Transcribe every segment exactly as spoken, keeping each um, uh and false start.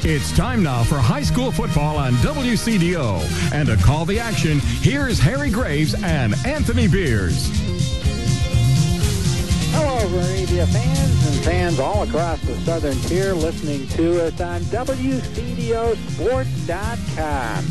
It's time now for high school football on W C D O. And to call the action, here's Harry Graves and Anthony Beers. Hello, Moravia fans and fans all across the southern tier listening to us on W C D O sports dot com.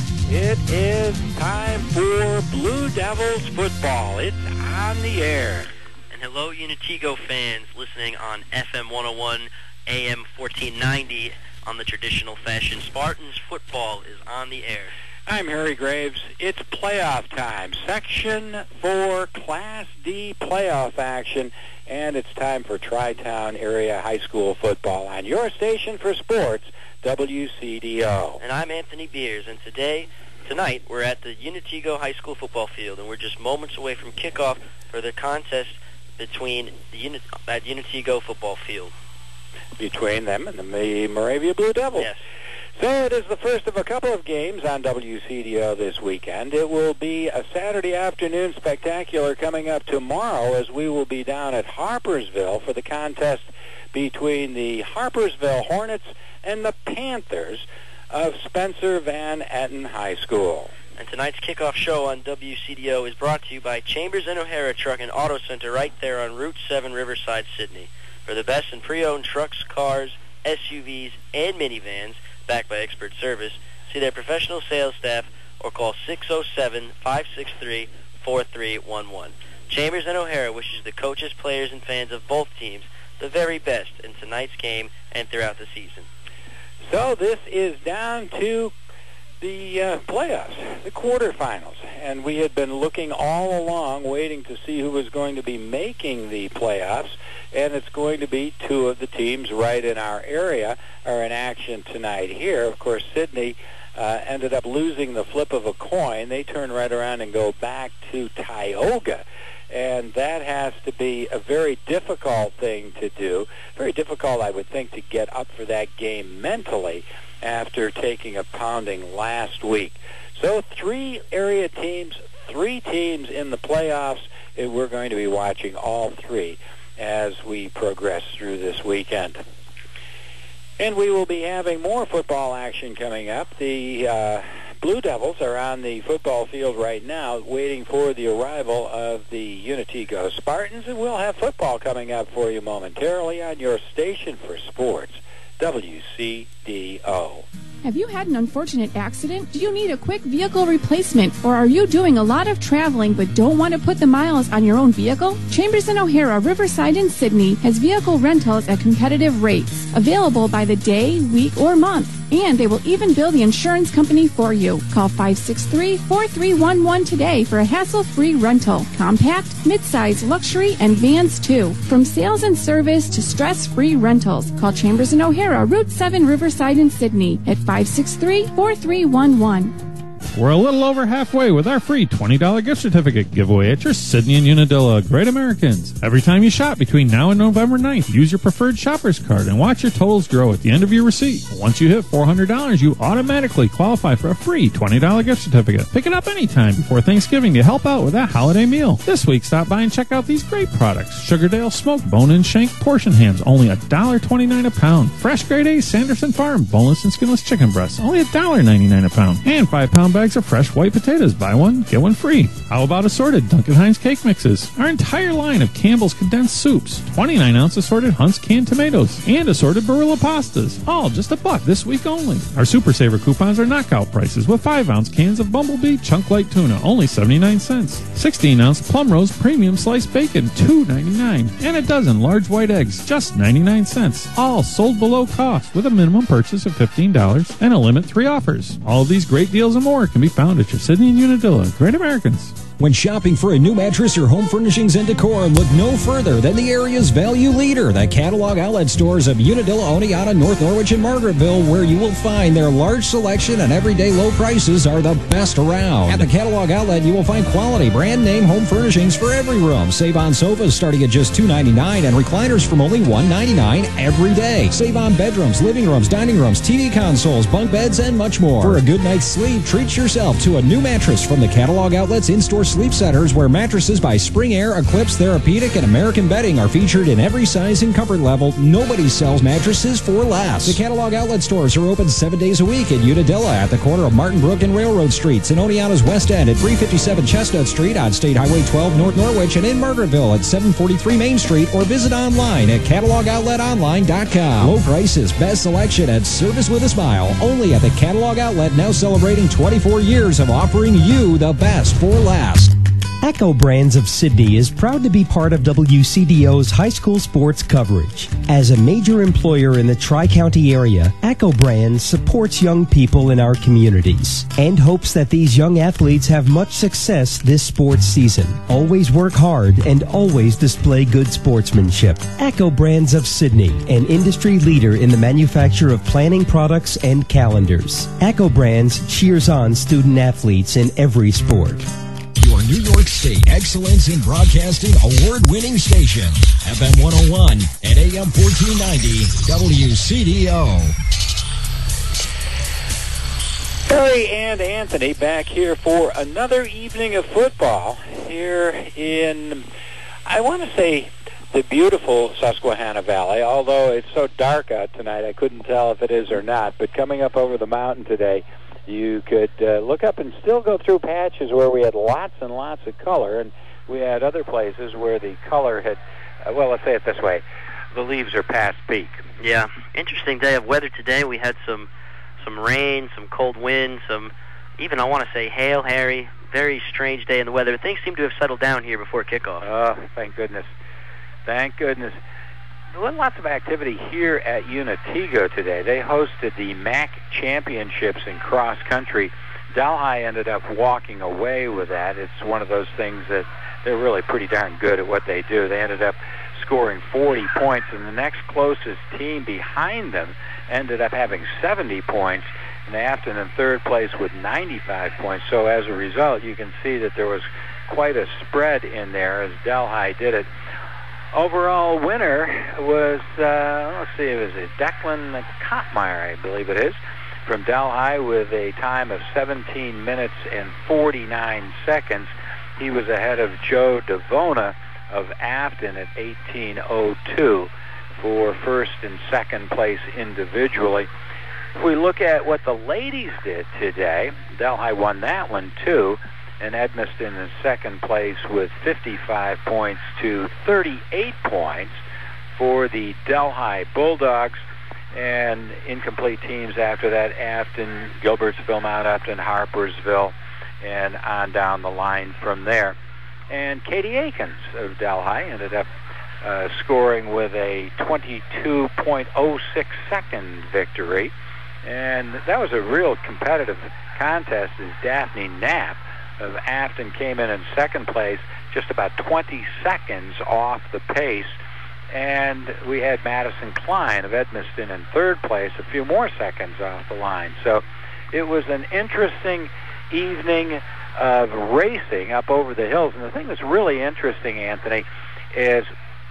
It is time for Blue Devils football. It's on the air. And hello, Unitigo fans listening on F M one oh one, A M fourteen ninety. On the traditional fashion, Spartans football is on the air. I'm Harry Graves. It's playoff time. Section four Class D playoff action, and it's time for Tri-Town area high school football on your station for sports, W C D O. And I'm Anthony Beers, and today, tonight, we're at the Unitigo High School football field, and we're just moments away from kickoff for the contest between the Uni- at Unitigo football field. Between them and the Moravia Blue Devils. Yes. So it is the first of a couple of games on W C D O this weekend. It will be a Saturday afternoon spectacular coming up tomorrow as we will be down at Harpersville for the contest between the Harpersville Hornets and the Panthers of Spencer Van Etten High School. And tonight's kickoff show on W C D O is brought to you by Chambers and O'Hara Truck and Auto Center right there on Route seven, Riverside, Sydney. For the best in pre-owned trucks, cars, S U Vs, and minivans, backed by expert service, see their professional sales staff or call six oh seven, five six three, four three one one. Chambers and O'Hara wishes the coaches, players, and fans of both teams the very best in tonight's game and throughout the season. So this is down to the uh, playoffs, the quarterfinals, and we had been looking all along waiting to see who was going to be making the playoffs, and it's going to be two of the teams right in our area are in action tonight here. Of course, Sydney uh, ended up losing the flip of a coin. They turn right around and go back to Tioga, and that has to be a very difficult thing to do. Very difficult, I would think, to get up for that game mentally after taking a pounding last week. So three area teams, three teams in the playoffs, and we're going to be watching all three as we progress through this weekend. And we will be having more football action coming up. The uh, Blue Devils are on the football field right now waiting for the arrival of the Unitigo Spartans, and we'll have football coming up for you momentarily on your station for sports, W C D O. Have you had an unfortunate accident? Do you need a quick vehicle replacement? Or are you doing a lot of traveling but don't want to put the miles on your own vehicle? Chambers and O'Hara, Riverside, and Sydney has vehicle rentals at competitive rates, available by the day, week, or month. And they will even bill the insurance company for you. Call five six three, four three one one today for a hassle-free rental. Compact, midsize, luxury, and vans too. From sales and service to stress-free rentals. Call Chambers and O'Hara, Route seven, Riverside, and Sydney at five six three, four three one one. We're a little over halfway with our free twenty dollars gift certificate giveaway at your Sydney and Unadilla Great Americans. Every time you shop between now and November ninth, use your preferred shopper's card and watch your totals grow at the end of your receipt. Once you hit four hundred dollars, you automatically qualify for a free twenty dollars gift certificate. Pick it up anytime before Thanksgiving to help out with that holiday meal. This week, stop by and check out these great products. Sugardale smoked bone-in shank portion hams, only one dollar twenty-nine a pound. Fresh Grade A Sanderson Farm boneless and skinless chicken breasts, only one dollar ninety-nine a pound. And five pound bags of fresh white potatoes. Buy one, get one free. How about assorted Duncan Hines cake mixes? Our entire line of Campbell's condensed soups, twenty-nine ounce assorted Hunt's canned tomatoes, and assorted Barilla pastas. All just a buck this week only. Our Super Saver coupons are knockout prices with five ounce cans of Bumblebee Chunk Light Tuna, only seventy-nine cents. sixteen ounce Plum Rose Premium Sliced Bacon, two ninety-nine. And a dozen large white eggs, just ninety-nine cents. All sold below cost with a minimum purchase of fifteen dollars and a limit three offers. All of these great deals and more can be found at your Sydney and Unadilla Great Americans. When shopping for a new mattress or home furnishings and decor, look no further than the area's value leader, the catalog outlet stores of Unadilla, Oneonta, North Norwich, and Margaretville, where you will find their large selection and everyday low prices are the best around. At the catalog outlet, you will find quality brand name home furnishings for every room. Save on sofas starting at just two ninety-nine and recliners from only one ninety-nine every day. Save on bedrooms, living rooms, dining rooms, T V consoles, bunk beds, and much more. For a good night's sleep, treat yourself to a new mattress from the catalog outlet's in-store Sleep Centers, where mattresses by Spring Air, Eclipse, Therapeutic, and American Bedding are featured in every size and comfort level. Nobody sells mattresses for less. The catalog outlet stores are open seven days a week in Unadilla at the corner of Martin Brook and Railroad Streets, in Oneonta's West End at three fifty-seven Chestnut Street, on State Highway twelve North Norwich, and in Margaretville at seven forty-three Main Street, or visit online at catalog outlet online dot com. Low prices, best selection, and service with a smile. Only at the Catalog Outlet, now celebrating twenty-four years of offering you the best for last. Echo Brands of Sydney is proud to be part of W C D O's high school sports coverage. As a major employer in the Tri-County area, Echo Brands supports young people in our communities and hopes that these young athletes have much success this sports season. Always work hard and always display good sportsmanship. Echo Brands of Sydney, an industry leader in the manufacture of planning products and calendars. Echo Brands cheers on student athletes in every sport. Your New York State Excellence in Broadcasting award-winning station, F M one oh one and A M fourteen ninety, W C D O. Harry and Anthony back here for another evening of football here in, I want to say, the beautiful Susquehanna Valley, although it's so dark out tonight, I couldn't tell if it is or not. But coming up over the mountain today, you could uh, look up and still go through patches where we had lots and lots of color, and we had other places where the color had, uh, well, let's say it this way, the leaves are past peak. Yeah, interesting day of weather today. We had some some rain, some cold wind, some, even I want to say hail, Harry. Very strange day in the weather. Things seem to have settled down here before kickoff. Oh, thank goodness. Thank goodness. Lots of activity here at Unatigo today. They hosted the M A C Championships in cross country. Delhi ended up walking away with that. It's one of those things that they're really pretty darn good at what they do. They ended up scoring forty points, and the next closest team behind them ended up having seventy points, and Afton in third place with ninety-five points. So as a result, you can see that there was quite a spread in there as Delhi did it. Overall winner was, uh, let's see, it was a Declan Kottmeyer, I believe it is, from Delhi with a time of seventeen minutes and forty-nine seconds. He was ahead of Joe Devona of Afton at eighteen oh two for first and second place individually. If we look at what the ladies did today, Delhi won that one too, and Edmiston in second place with fifty-five points to thirty-eight points for the Delhi Bulldogs. And incomplete teams after that, Afton, Gilbertsville, Mount Upton, Harpersville, and on down the line from there. And Katie Akins of Delhi ended up uh, scoring with a twenty-two point oh six second victory. And that was a real competitive contest as Daphne Knapp of Afton came in in second place, just about twenty seconds off the pace. And we had Madison Klein of Edmiston in third place, a few more seconds off the line. So it was an interesting evening of racing up over the hills. And the thing that's really interesting, Anthony, is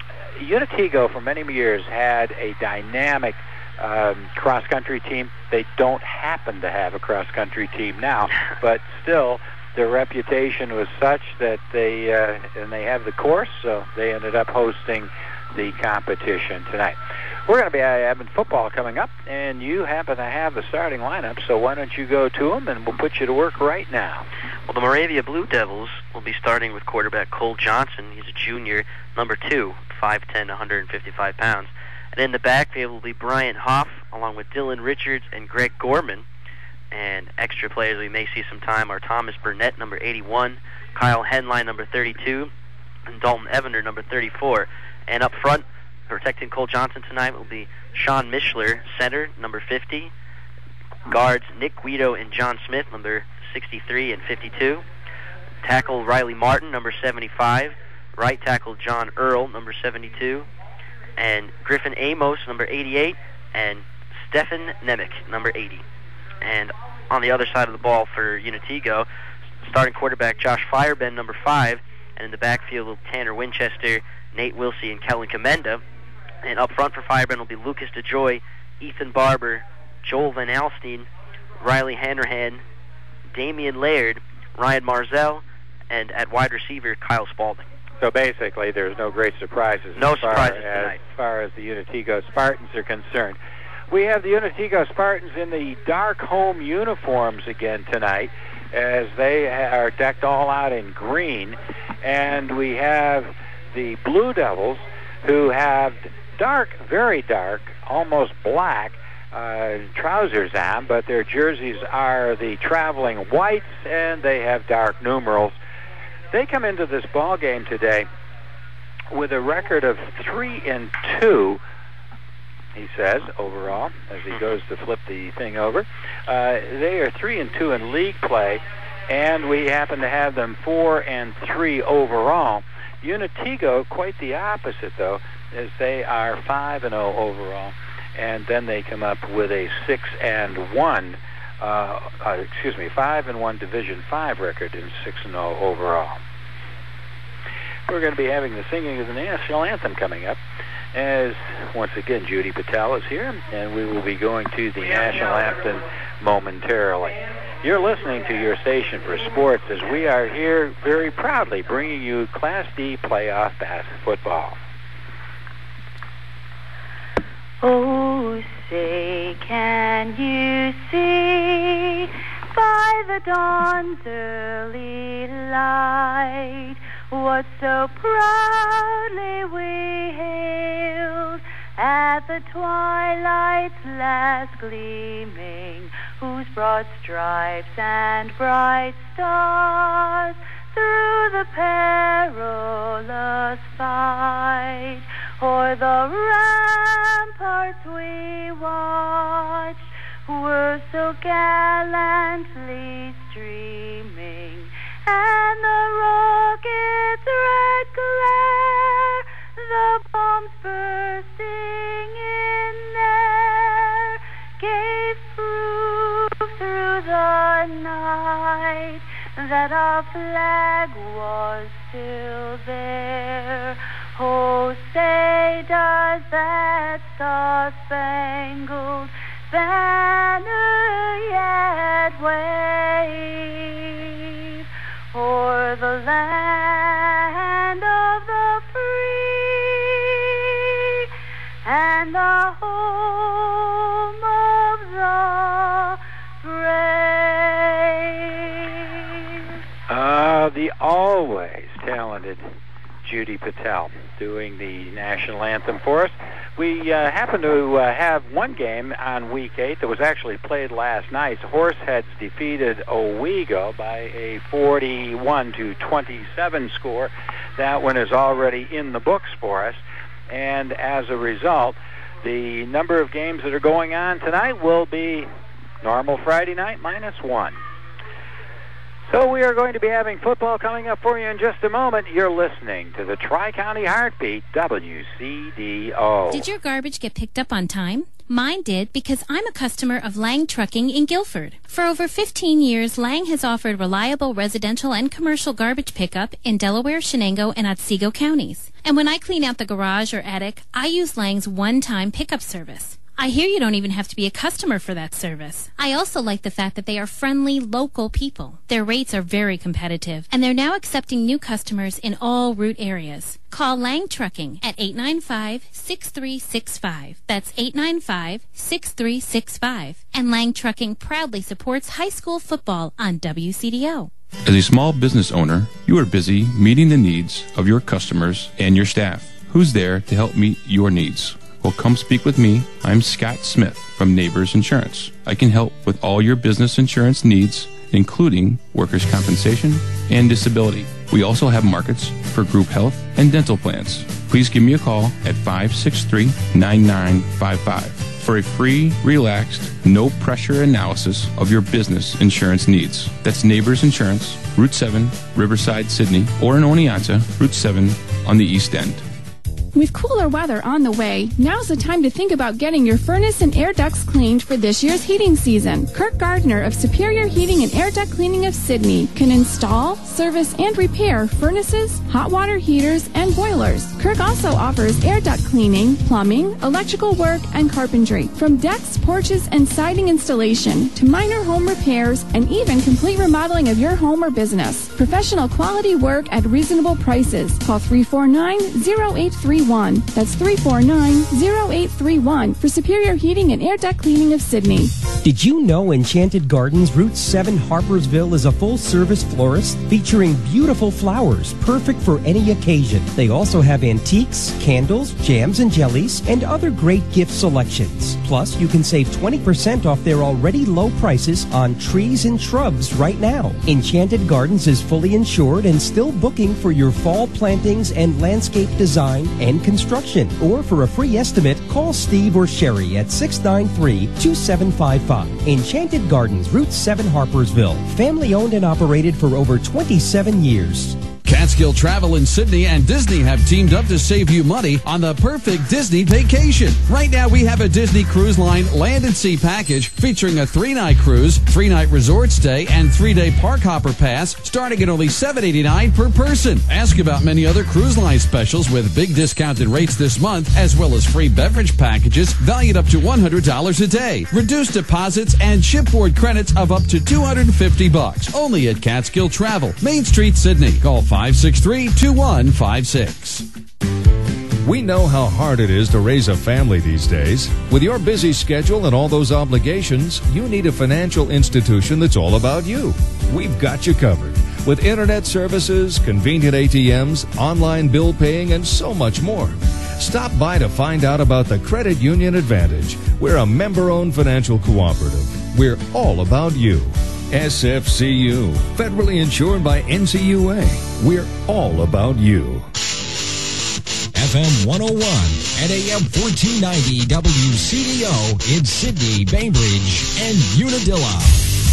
Unatigo for many years had a dynamic um, cross-country team. They don't happen to have a cross-country team now, but still their reputation was such that they, uh, and they have the course, so they ended up hosting the competition tonight. We're going to be having football coming up, and you happen to have the starting lineup, so why don't you go to them, and we'll put you to work right now. Well, the Moravia Blue Devils will be starting with quarterback Cole Johnson. He's a junior, number two, five ten, one hundred fifty-five pounds. And in the backfield will be Bryant Hoff, along with Dylan Richards and Greg Gorman. And extra players we may see some time are Thomas Burnett, number eighty-one, Kyle Henline, number thirty-two, and Dalton Evander, number thirty-four. And up front, protecting Cole Johnson tonight will be Sean Mishler, center, number fifty. Guards Nick Guido and John Smith, number sixty-three and fifty-two. Tackle Riley Martin, number seventy-five. Right tackle John Earl, number seventy-two. And Griffin Amos, number eighty-eight. And Stefan Nemec, number eighty. And on the other side of the ball for Unatigo, starting quarterback Josh Firebend, number five. And in the backfield, Tanner Winchester, Nate Wilsey, and Kellen Commenda. And up front for Firebend will be Lucas DeJoy, Ethan Barber, Joel Van Alstyne, Riley Hanrahan, Damian Laird, Ryan Marzell, and at wide receiver, Kyle Spalding. So basically, there's no great surprises no as, far surprises as, tonight. as far as the Unatico Spartans are concerned. We have the Unatico Spartans in the dark home uniforms again tonight, as they are decked all out in green. And we have the Blue Devils, who have dark, very dark, almost black uh, trousers on, but their jerseys are the traveling whites, and they have dark numerals. They come into this ball game today with a record of three and two, he says, overall, as he goes to flip the thing over. Uh, they are three and two in league play, and we happen to have them four and three overall. Unatico, quite the opposite, though, as they are five and zero overall, and then they come up with a six and one. Uh, uh, excuse me, five and one Division Five record and six and zero overall. We're going to be having the singing of the national anthem coming up, as once again Judy Patel is here, and we will be going to the national anthem momentarily. You're listening to your station for sports, as we are here very proudly bringing you Class D playoff basketball football. Oh, say, can you see by the dawn's early light what so proudly we hailed at the twilight's last gleaming, whose broad stripes and bright stars through the perilous fight o'er the ramparts we watched were so gallantly streaming, and the rocket's red glare, the bombs bursting in air, gave proof through the night that our flag was still there. Oh, say does that star-spangled banner yet wave o'er the land of the free and the home of the brave? Uh, the always talented Judy Patel doing the national anthem for us. We uh, happen to uh, have one game on week eight that was actually played last night. Horseheads defeated Owego by a forty-one to twenty-seven score. That one is already in the books for us, and as a result, the number of games that are going on tonight will be normal Friday night minus one. So we are going to be having football coming up for you in just a moment. You're listening to the Tri-County Heartbeat, W C D O. Did your garbage get picked up on time? Mine did, because I'm a customer of Lang Trucking in Guilford. For over fifteen years, Lang has offered reliable residential and commercial garbage pickup in Delaware, Shenango, and Otsego counties. And when I clean out the garage or attic, I use Lang's one-time pickup service. I hear you don't even have to be a customer for that service. I also like the fact that they are friendly, local people. Their rates are very competitive, and they're now accepting new customers in all route areas. Call Lang Trucking at eight nine five, six three six five. That's eight nine five, six three six five. And Lang Trucking proudly supports high school football on W C D O. As a small business owner, you are busy meeting the needs of your customers and your staff. Who's there to help meet your needs? Well, come speak with me. I'm Scott Smith from Neighbors Insurance. I can help with all your business insurance needs, including workers' compensation and disability. We also have markets for group health and dental plans. Please give me a call at five six three, nine nine five five for a free, relaxed, no-pressure analysis of your business insurance needs. That's Neighbors Insurance, Route seven, Riverside, Sydney, or in Oneonta, Route seven on the East End. With cooler weather on the way, now's the time to think about getting your furnace and air ducts cleaned for this year's heating season. Kirk Gardner of Superior Heating and Air Duct Cleaning of Sydney can install, service, and repair furnaces, hot water heaters, and boilers. Kirk also offers air duct cleaning, plumbing, electrical work, and carpentry. From decks, porches, and siding installation to minor home repairs and even complete remodeling of your home or business. Professional quality work at reasonable prices. Call three four nine, zero eight three one. That's three four nine, zero eight three one for Superior Heating and Air Duct Cleaning of Sydney. Did you know Enchanted Gardens Route seven Harpersville is a full-service florist featuring beautiful flowers perfect for any occasion? They also have antiques, candles, jams and jellies, and other great gift selections. Plus, you can save twenty percent off their already low prices on trees and shrubs right now. Enchanted Gardens is fully insured and still booking for your fall plantings and landscape design and construction. Or for a free estimate, call Steve or Sherry at six nine three, two seven five five. Enchanted Gardens, Route seven, Harpersville. Family owned and operated for over twenty-seven years. Catskill Travel in Sydney and Disney have teamed up to save you money on the perfect Disney vacation. Right now, we have a Disney Cruise Line Land and Sea package featuring a three-night cruise, three-night resort stay, and three-day park hopper pass starting at only seven dollars and eighty-nine cents per person. Ask about many other cruise line specials with big discounted rates this month, as well as free beverage packages valued up to one hundred dollars a day. Reduced deposits and shipboard credits of up to two hundred fifty bucks. Only at Catskill Travel, Main Street, Sydney. Call five six three, two one five six. We know how hard it is to raise a family these days. With your busy schedule and all those obligations, you need a financial institution that's all about you. We've got you covered. With internet services, convenient A T Ms, online bill paying, and so much more. Stop by to find out about the Credit Union Advantage. We're a member-owned financial cooperative. We're all about you. S F C U, federally insured by N C U A. We're all about you. F M one oh one and A M fourteen ninety W C D O in Sydney, Bainbridge, and Unadilla.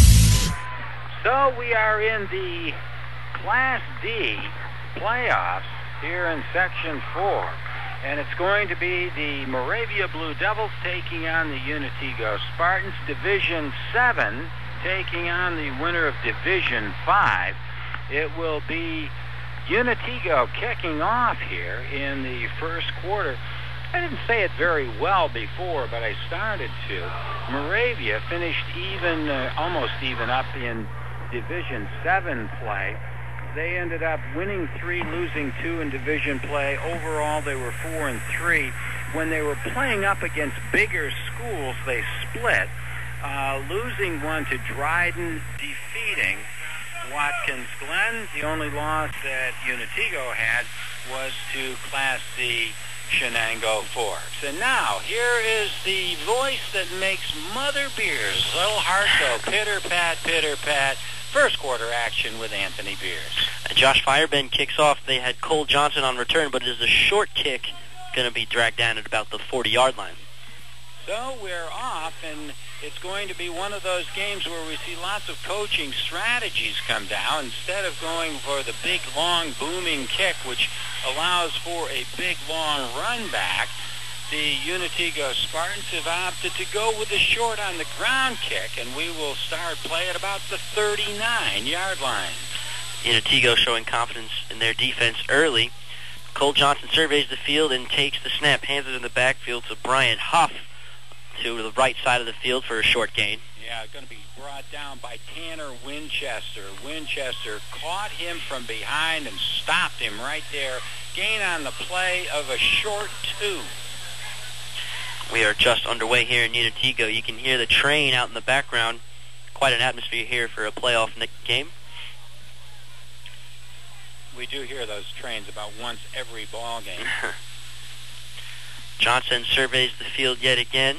So we are in the Class D playoffs here in Section four. And it's going to be the Moravia Blue Devils taking on the Unitigo Spartans. Division seven taking on the winner of Division five. It will be Unitigo kicking off here in the first quarter. I didn't say it very well before, but I started to. Moravia finished even, uh, almost even up in Division seven play. They ended up winning three, losing two in division play. Overall, they were four and three. When they were playing up against bigger schools, they split, uh, losing one to Dryden, defeating Watkins Glen. The only loss that Unitigo had was to Class C Shenango Forbes. And now, here is the voice that makes Mother Beers' little heart go pitter-pat, pitter-pat. First quarter action with Anthony Beers. Uh, Josh Firebend kicks off. They had Cole Johnson on return, but it is a short kick going to be dragged down at about the forty-yard line. So we're off, and it's going to be one of those games where we see lots of coaching strategies come down. Instead of going for the big, long, booming kick, which allows for a big, long run back, the Unitigo Spartans have opted to go with the short on the ground kick, and we will start play at about the thirty-nine-yard line. Unitigo showing confidence in their defense early. Cole Johnson surveys the field and takes the snap, hands it in the backfield to Brian Huff to the right side of the field for a short gain. Yeah, going to be brought down by Tanner Winchester. Winchester caught him from behind and stopped him right there. Gain on the play of a short two. We are just underway here in Unitigo. You can hear the train out in the background. Quite an atmosphere here for a playoff game. We do hear those trains about once every ball game. Johnson surveys the field yet again.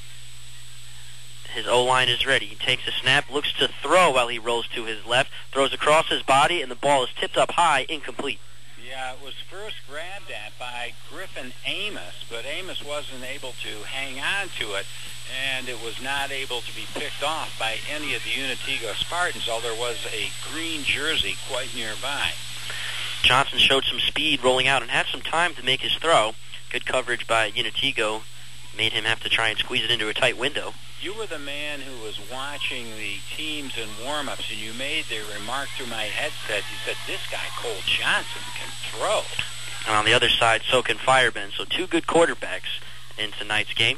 His O-line is ready. He takes a snap, looks to throw while he rolls to his left, throws across his body, and the ball is tipped up high, incomplete. Yeah, it was first grabbed at by Griffin Amos, but Amos wasn't able to hang on to it, and it was not able to be picked off by any of the Unitigo Spartans, although there was a green jersey quite nearby. Johnson showed some speed rolling out and had some time to make his throw. Good coverage by Unitigo made him have to try and squeeze it into a tight window. You were the man who was watching the teams in warm-ups, and you made the remark through my headset. You said, this guy, Cole Johnson, can throw. And on the other side, so can Firebend. So two good quarterbacks in tonight's game.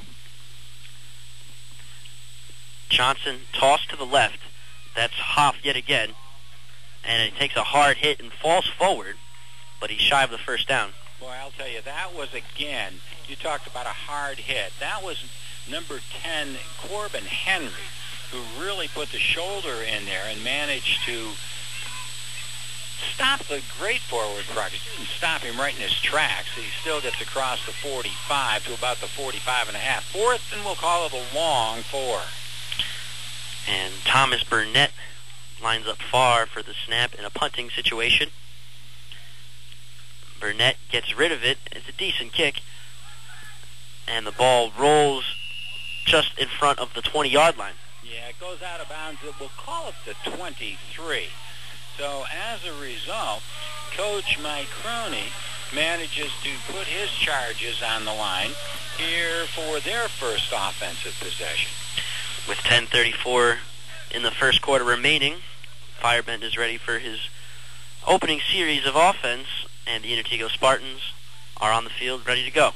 Johnson tossed to the left. That's Hoff yet again. And it takes a hard hit and falls forward, but he's shy of the first down. Boy, I'll tell you, that was, again, you talked about a hard hit. That was number ten, Corbin Henry, who really put the shoulder in there and managed to stop the great forward progress. Didn't stop him right in his tracks. He still gets across the forty-five to about the forty-five and a half. Fourth, and we'll call it a long four. And Thomas Burnett lines up far for the snap in a punting situation. Burnett gets rid of it. It's a decent kick. And the ball rolls just in front of the twenty-yard line. Yeah, it goes out of bounds. We'll call it the twenty-three. So as a result, Coach Mike Crony manages to put his charges on the line here for their first offensive possession. With ten thirty-four in the first quarter remaining, Firebend is ready for his opening series of offense, and the Unitigo Spartans are on the field ready to go.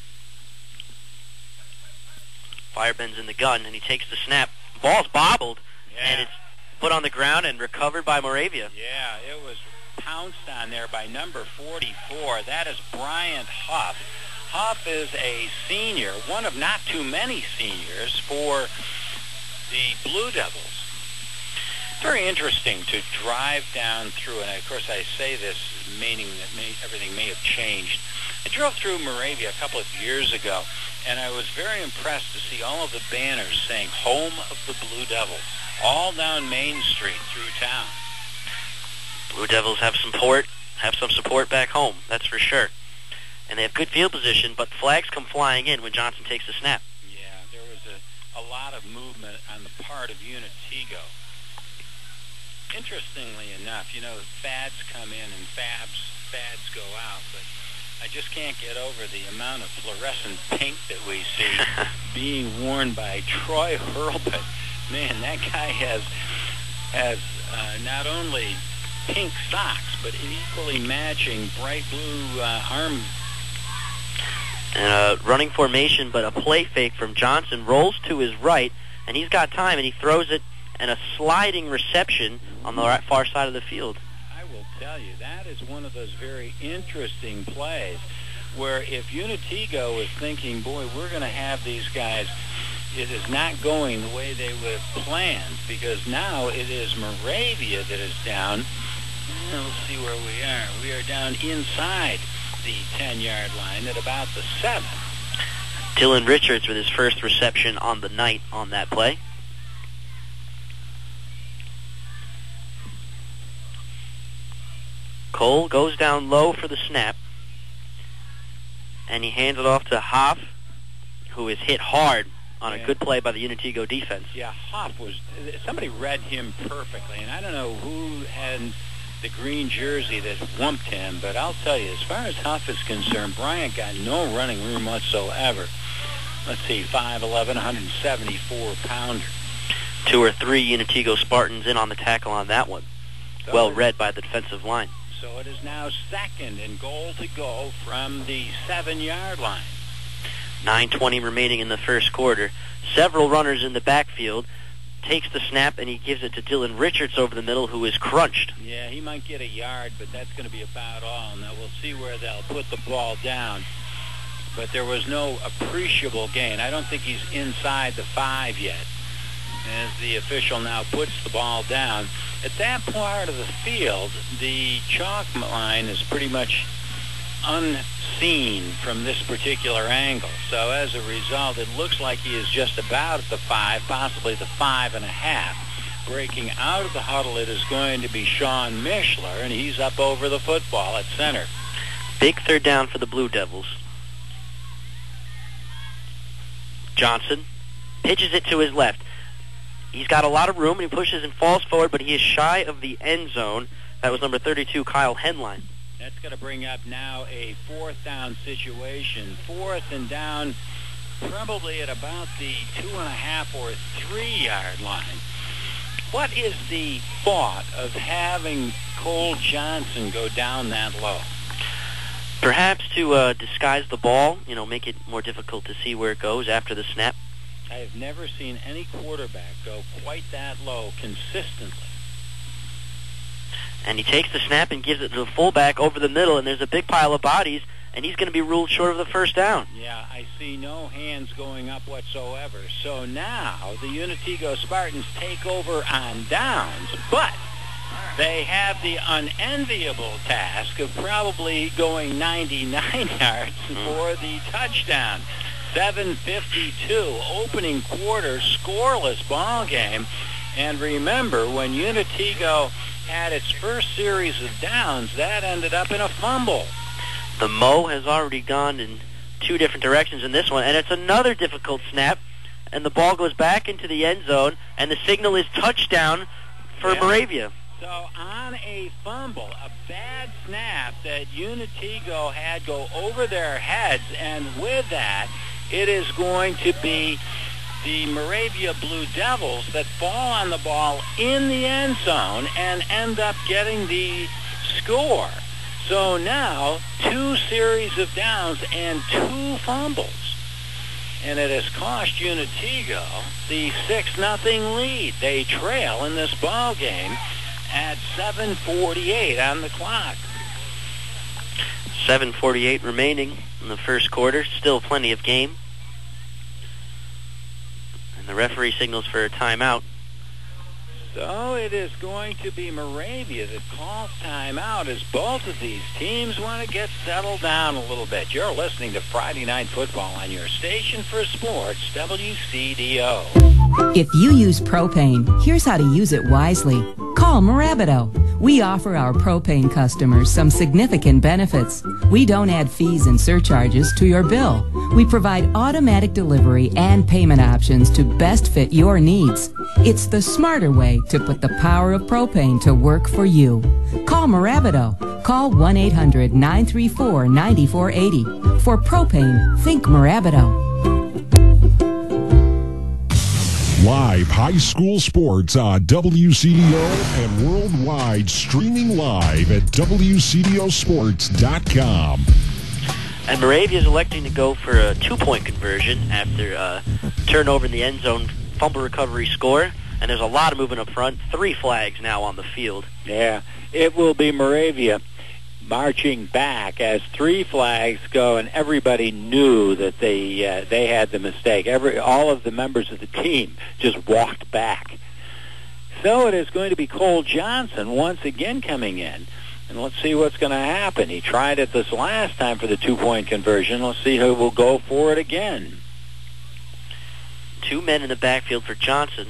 Firebend's in the gun, and he takes the snap. Ball's bobbled, yeah. and it's put on the ground and recovered by Moravia. Yeah, it was pounced on there by number forty-four. That is Bryant Huff. Huff is a senior, one of not too many seniors for the Blue Devils. Very interesting to drive down through, and of course I say this meaning that may, everything may have changed. I drove through Moravia a couple of years ago, and I was very impressed to see all of the banners saying Home of the Blue Devils, all down Main Street through town. Blue Devils have support, have some support back home, that's for sure. And they have good field position, but flags come flying in when Johnson takes the snap. Yeah, there was a, a lot of movement on the part of Unitigo. Interestingly enough, you know, fads come in and fabs, fads go out, but I just can't get over the amount of fluorescent pink that we see being worn by Troy Hurlbut. Man, that guy has has uh, not only pink socks, but an equally matching bright blue uh, arm. And a running formation, but a play fake from Johnson, rolls to his right, and he's got time, and he throws it, and a sliding reception on the right, far side of the field. I will tell you, that is one of those very interesting plays where if Unitigo is thinking, boy, we're going to have these guys, it is not going the way they would have planned, because now it is Moravia that is down. We'll see where we are. We are down inside the ten-yard line at about the seven. Dylan Richards with his first reception on the night on that play. Cole goes down low for the snap, and he hands it off to Hoff, who is hit hard on a yeah. good play by the Unitigo defense. Yeah, Hoff was, somebody read him perfectly, and I don't know who had the green jersey that whumped him, but I'll tell you, as far as Huff is concerned, Bryant got no running room whatsoever. Let's see, five eleven, one seventy-four pounder. Two or three Unitigo Spartans in on the tackle on that one. So well read by the defensive line. So it is now second and goal to go from the seven-yard line. nine twenty remaining in the first quarter. Several runners in the backfield. Takes the snap, and he gives it to Dylan Richards over the middle, who is crunched. Yeah, he might get a yard, but that's going to be about all. Now we'll see where they'll put the ball down. But there was no appreciable gain. I don't think he's inside the five yet, as the official now puts the ball down. At that part of the field, the chalk line is pretty much unseen from this particular angle. So as a result, it looks like he is just about at the five, possibly the five and a half. Breaking out of the huddle, it is going to be Sean Mishler, and he's up over the football at center. Big third down for the Blue Devils. Johnson pitches it to his left. He's got a lot of room, and he pushes and falls forward, but he is shy of the end zone. That was number thirty-two, Kyle Henline. That's going to bring up now a fourth down situation. Fourth and down, probably at about the two and a half or three yard line. What is the thought of having Cole Johnson go down that low? Perhaps to uh, disguise the ball, you know, make it more difficult to see where it goes after the snap. I have never seen any quarterback go quite that low consistently. And he takes the snap and gives it to the fullback over the middle, and there's a big pile of bodies, and he's going to be ruled short of the first down. Yeah, I see no hands going up whatsoever. So now the Unitigo Spartans take over on downs, but they have the unenviable task of probably going ninety-nine yards for the touchdown. seven fifty-two, opening quarter, scoreless ball game. And remember, when Unitigo had its first series of downs, that ended up in a fumble. The Mo has already gone in two different directions in this one, and it's another difficult snap, and the ball goes back into the end zone, and the signal is touchdown for yeah. Moravia. So on a fumble, a bad snap that Unitigo had go over their heads, and with that, it is going to be the Moravia Blue Devils that fall on the ball in the end zone and end up getting the score. So now, two series of downs and two fumbles. And it has cost Unitigo the six nothing lead. They trail in this ball game at seven forty-eight on the clock. seven forty-eight remaining in the first quarter. Still plenty of game. And the referee signals for a timeout. So it is going to be Moravia that calls timeout as both of these teams want to get settled down a little bit. You're listening to Friday Night Football on your station for sports, W C D O. If you use propane, here's how to use it wisely. Call Morabito. We offer our propane customers some significant benefits. We don't add fees and surcharges to your bill. We provide automatic delivery and payment options to best fit your needs. It's the smarter way to put the power of propane to work for you. Call Morabito. Call one eight hundred nine three four nine four eight zero. For propane, think Morabito. Live high school sports on W C D O and worldwide, streaming live at W C D O sports dot com. And Moravia is electing to go for a two-point conversion after a turnover in the end zone, fumble recovery score. And there's a lot of movement up front. Three flags now on the field. Yeah, it will be Moravia marching back as three flags go, and everybody knew that they uh, they had the mistake. Every all of the members of the team just walked back. So it is going to be Cole Johnson once again coming in, and let's see what's going to happen. He tried it this last time for the two-point conversion. Let's see who will go for it again. Two men in the backfield for Johnson,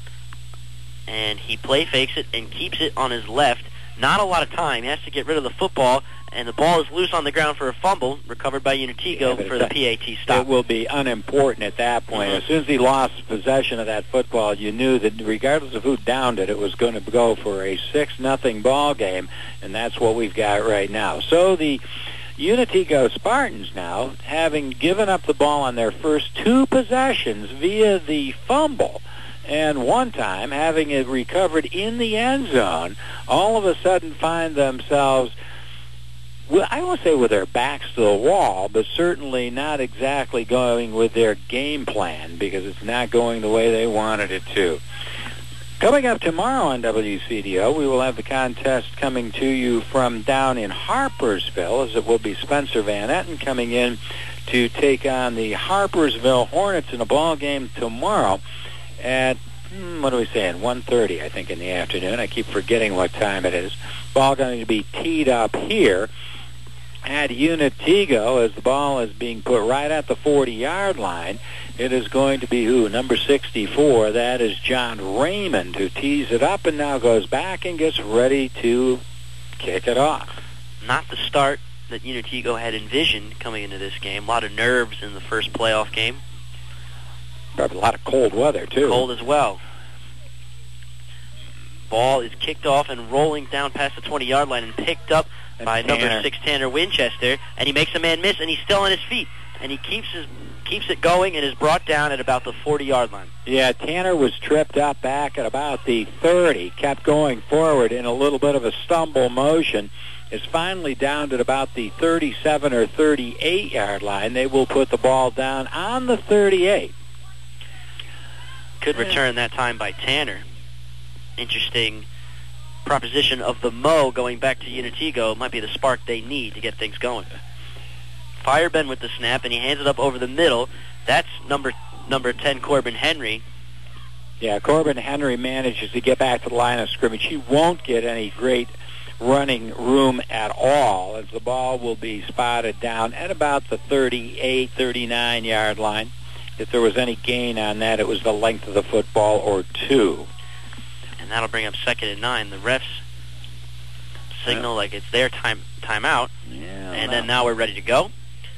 and he play fakes it and keeps it on his left. Not a lot of time. He has to get rid of the football, and the ball is loose on the ground for a fumble, recovered by Unitigo yeah, for the P A T stop. It will be unimportant at that point. Mm-hmm. As soon as he lost possession of that football, you knew that regardless of who downed it, it was going to go for a six nothing ball game, and that's what we've got right now. So the Unitigo Spartans now, having given up the ball on their first two possessions via the fumble, and one time having it recovered in the end zone, all of a sudden find themselves, well, I won't say with their backs to the wall, but certainly not exactly going with their game plan, because it's not going the way they wanted it to. Coming up tomorrow on W C D O, we will have the contest coming to you from down in Harpersville, as it will be Spencer Van Etten coming in to take on the Harpersville Hornets in a ball game tomorrow at, hmm, what are we saying, one thirty, I think, in the afternoon. I keep forgetting what time it is. Ball going to be teed up here at Unitigo as the ball is being put right at the forty-yard line. It is going to be who? Number sixty-four. That is John Raymond, who tees it up and now goes back and gets ready to kick it off. Not the start that Unitigo had envisioned coming into this game. A lot of nerves in the first playoff game. Probably a lot of cold weather, too. Cold as well. Ball is kicked off and rolling down past the twenty-yard line and picked up by Tanner. number six, Tanner Winchester, and he makes a man miss, and he's still on his feet, and he keeps his keeps it going and is brought down at about the forty-yard line. Yeah, Tanner was tripped up back at about the thirty, kept going forward in a little bit of a stumble motion, is finally down at about the thirty-seven or thirty-eight-yard line. They will put the ball down on the thirty-eight. Good return that time by Tanner. Interesting proposition of the Mo going back to Unitigo might be the spark they need to get things going. Firebend with the snap, and he hands it up over the middle. That's number number ten, Corbin Henry. Yeah, Corbin Henry manages to get back to the line of scrimmage. He won't get any great running room at all, as the ball will be spotted down at about the thirty-eight, thirty-nine-yard line. If there was any gain on that, it was the length of the football or two. And that'll bring up second and nine. The refs signal like it's their time timeout. Yeah, and no. then now we're ready to go.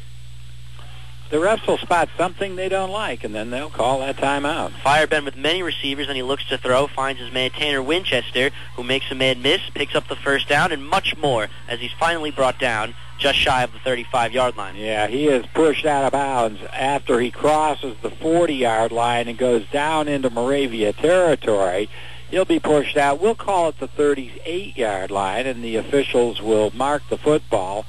The refs will spot something they don't like, and then they'll call that timeout. Firebend with many receivers, and he looks to throw, finds his man Tanner Winchester, who makes a man miss, picks up the first down, and much more as he's finally brought down just shy of the thirty-five-yard line. Yeah, he is pushed out of bounds after he crosses the forty-yard line and goes down into Moravia territory. He'll be pushed out. We'll call it the thirty-eight-yard line, and the officials will mark the football.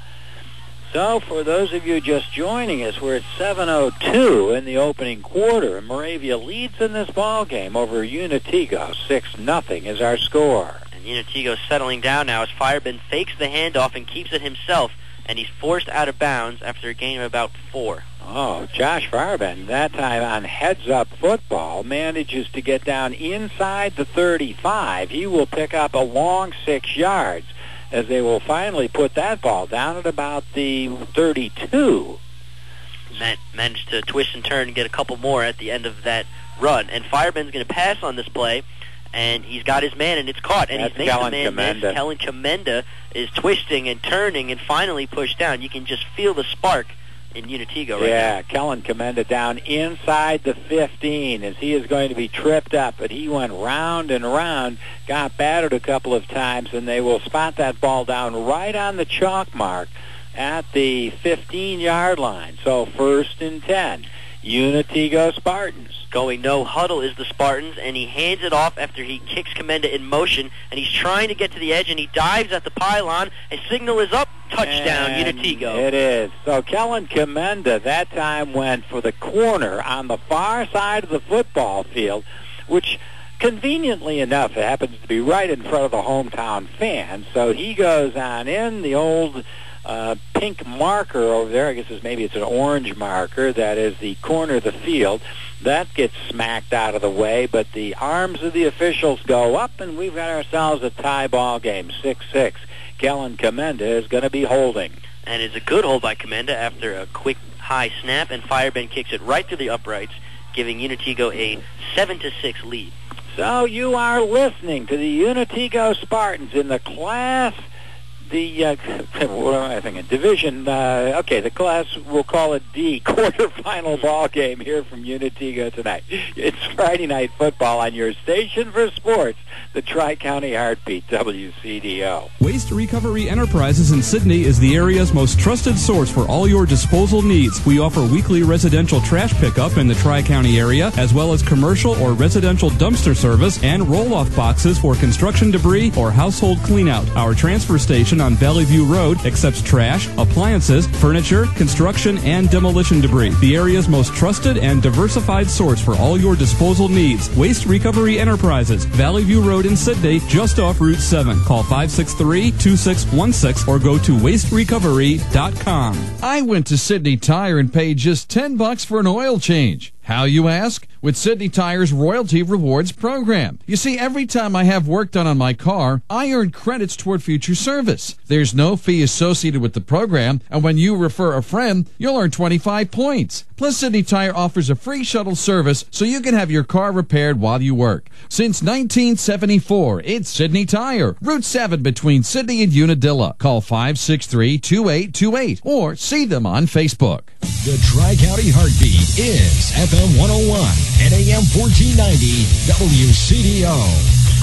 So for those of you just joining us, we're at seven oh two in the opening quarter, and Moravia leads in this ball game over Unitigo. six nothing is our score. And Unitigo settling down now as Firebend fakes the handoff and keeps it himself, and he's forced out of bounds after a gain of about four. Oh, Josh Firebend, that time on heads-up football, manages to get down inside the thirty-five. He will pick up a long six yards. As they will finally put that ball down at about the thirty-two. Man- managed to twist and turn and get a couple more at the end of that run. And Firebend's going to pass on this play, and he's got his man, and it's caught. And That's he's made Kellen the man Commenda. miss. Kellen Commenda is twisting and turning and finally pushed down. You can just feel the spark in Unitigo right yeah, now. Kellen Commenda down inside the fifteen as he is going to be tripped up, but he went round and round, got battered a couple of times, and they will spot that ball down right on the chalk mark at the fifteen-yard line. So first and ten, Unitigo Spartans. Going no huddle is the Spartans, and he hands it off after he kicks Commenda in motion, and he's trying to get to the edge, and he dives at the pylon. A signal is up. Touchdown, And Unitigo. It is. So Kellen Commenda that time went for the corner on the far side of the football field, which conveniently enough happens to be right in front of the hometown fans. So he goes on in, the old uh, pink marker over there, I guess it's, maybe it's an orange marker, that is the corner of the field. That gets smacked out of the way, but the arms of the officials go up, and we've got ourselves a tie ball game, six six. Kellen Commenda is going to be holding. And it's a good hold by Commenda after a quick high snap, and Firebend kicks it right to the uprights, giving Unitigo a seven to six lead. So you are listening to the Unitigo Spartans in the class, the, uh, what am I thinking, division, uh, okay, the class, we'll call it D, quarterfinal ball game here from Unitigo tonight. It's Friday Night Football on your station for sports, the Tri-County Heartbeat, W C D O. Waste Recovery Enterprises in Sydney is the area's most trusted source for all your disposal needs. We offer weekly residential trash pickup in the Tri-County area, as well as commercial or residential dumpster service and roll-off boxes for construction debris or household cleanout. Our transfer station on Valley View Road accepts trash, appliances, furniture, construction, and demolition debris. The area's most trusted and diversified source for all your disposal needs. Waste Recovery Enterprises, Valley View Road in Sydney, just off Route seven. Call five six three, two six one six or go to waste recovery dot com. I went to Sydney Tire and paid just ten bucks for an oil change. How, you ask? With Sydney Tire's Royalty Rewards program. You see, every time I have work done on my car, I earn credits toward future service. There's no fee associated with the program, and when you refer a friend, you'll earn twenty-five points. Plus, Sydney Tire offers a free shuttle service so you can have your car repaired while you work. Since nineteen seventy-four, it's Sydney Tire, Route seven between Sydney and Unadilla. Call five six three, two eight two eight or see them on Facebook. The Tri-County Heartbeat is F M one oh one and A M fourteen ninety W C D O.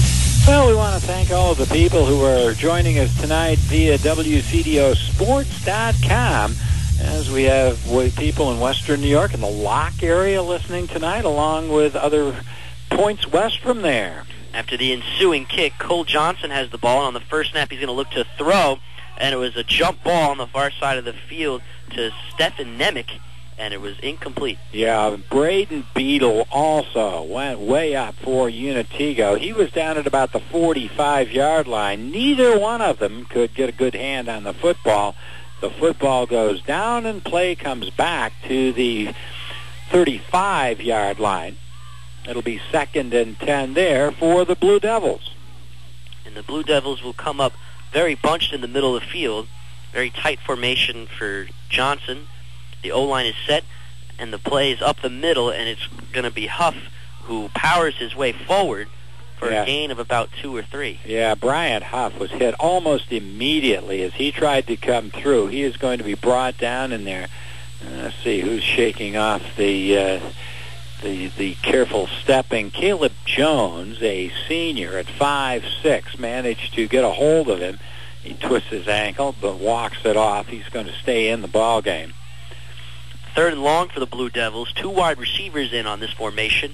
Well, we want to thank all of the people who are joining us tonight via W C D O sports dot com, as we have people in Western New York in the Lock area listening tonight, along with other points west from there. After the ensuing kick, Cole Johnson has the ball, and on the first snap he's going to look to throw, and it was a jump ball on the far side of the field to Stefan Nemec, and it was incomplete. Yeah, Braden Beadle also went way up for Unitigo. He was down at about the forty-five-yard line. Neither one of them could get a good hand on the football. The football goes down, and play comes back to the thirty-five-yard line. It'll be second and ten there for the Blue Devils. And the Blue Devils will come up very bunched in the middle of the field. Very tight formation for Johnson. The O-line is set, and the play is up the middle, and it's going to be Huff who powers his way forward for yeah. a gain of about two or three. Yeah, Bryant Huff was hit almost immediately as he tried to come through. He is going to be brought down in there. Uh, let's see who's shaking off the uh, the the careful stepping. Caleb Jones, a senior at five six, managed to get a hold of him. He twists his ankle but walks it off. He's going to stay in the ball game. Third and long for the Blue Devils. Two wide receivers in on this formation.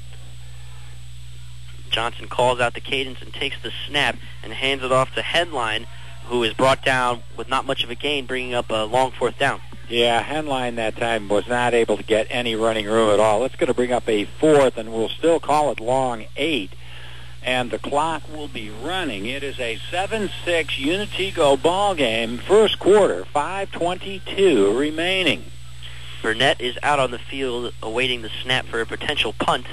Johnson calls out the cadence and takes the snap and hands it off to Henline, who is brought down with not much of a gain, bringing up a long fourth down. Yeah, Henline that time was not able to get any running room at all. It's going to bring up a fourth, and we'll still call it long eight. And the clock will be running. It is a seven six Unitigo ball game, first quarter, five twenty-two remaining. Burnett is out on the field awaiting the snap for a potential punt.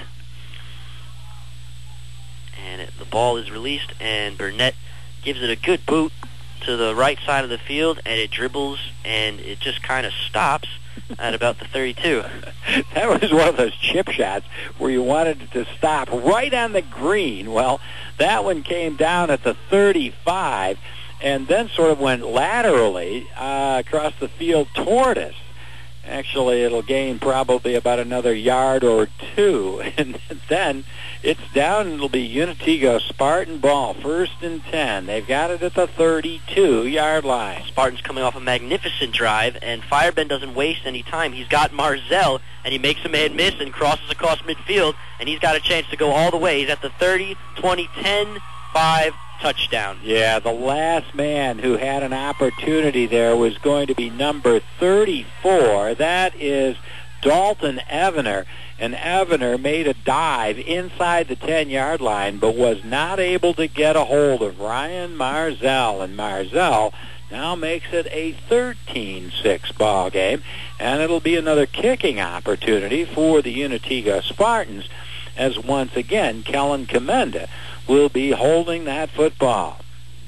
And it, the ball is released, and Burnett gives it a good boot to the right side of the field, and it dribbles, and it just kind of stops at about the thirty-two. That was one of those chip shots where you wanted it to stop right on the green. Well, that one came down at the thirty-five, and then sort of went laterally uh, across the field toward us. Actually, it'll gain probably about another yard or two, and then it's down, and it'll be Unitigo Spartan ball, first and ten. They've got it at the thirty-two-yard line. Spartans coming off a magnificent drive, and Firebend doesn't waste any time. He's got Marzell, and he makes a man miss and crosses across midfield, and he's got a chance to go all the way. He's at the thirty, twenty, ten, five, touchdown. Yeah, the last man who had an opportunity there was going to be number thirty-four. That is Dalton Evener. And Evener made a dive inside the ten-yard line, but was not able to get a hold of Ryan Marzell. And Marzell now makes it a thirteen six ball game, and it'll be another kicking opportunity for the Unitigo Spartans, as once again Kellen Commenda will be holding that football.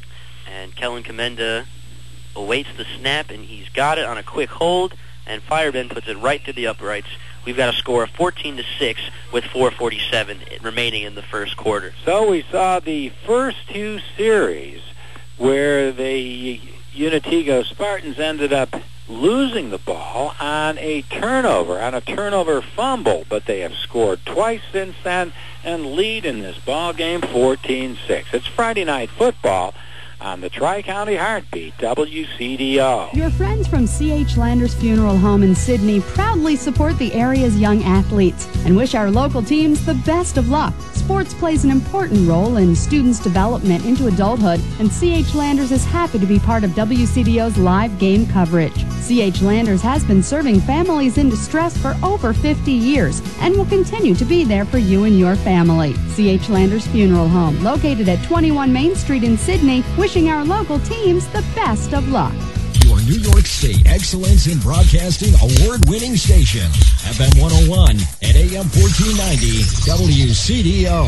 And Kellen Commenda awaits the snap, and he's got it on a quick hold, and Firebend puts it right through the uprights. We've got a score of fourteen to six with four forty-seven remaining in the first quarter. So we saw the first two series where the Unitigo Spartans ended up losing the ball on a turnover, on a turnover fumble, but they have scored twice since then and lead in this ball game fourteen six. It's Friday Night Football on the Tri-County Heartbeat, W C D O. Your friends from C H Landers Funeral Home in Sydney proudly support the area's young athletes and wish our local teams the best of luck. Sports plays an important role in students' development into adulthood, and C H Landers is happy to be part of W C D O's live game coverage. C H Landers has been serving families in distress for over fifty years and will continue to be there for you and your family. C H Landers Funeral Home, located at twenty-one Main Street in Sydney, wishing our local teams the best of luck. Your New York State Excellence in Broadcasting award-winning station, F M one oh one and A M fourteen ninety, W C D O.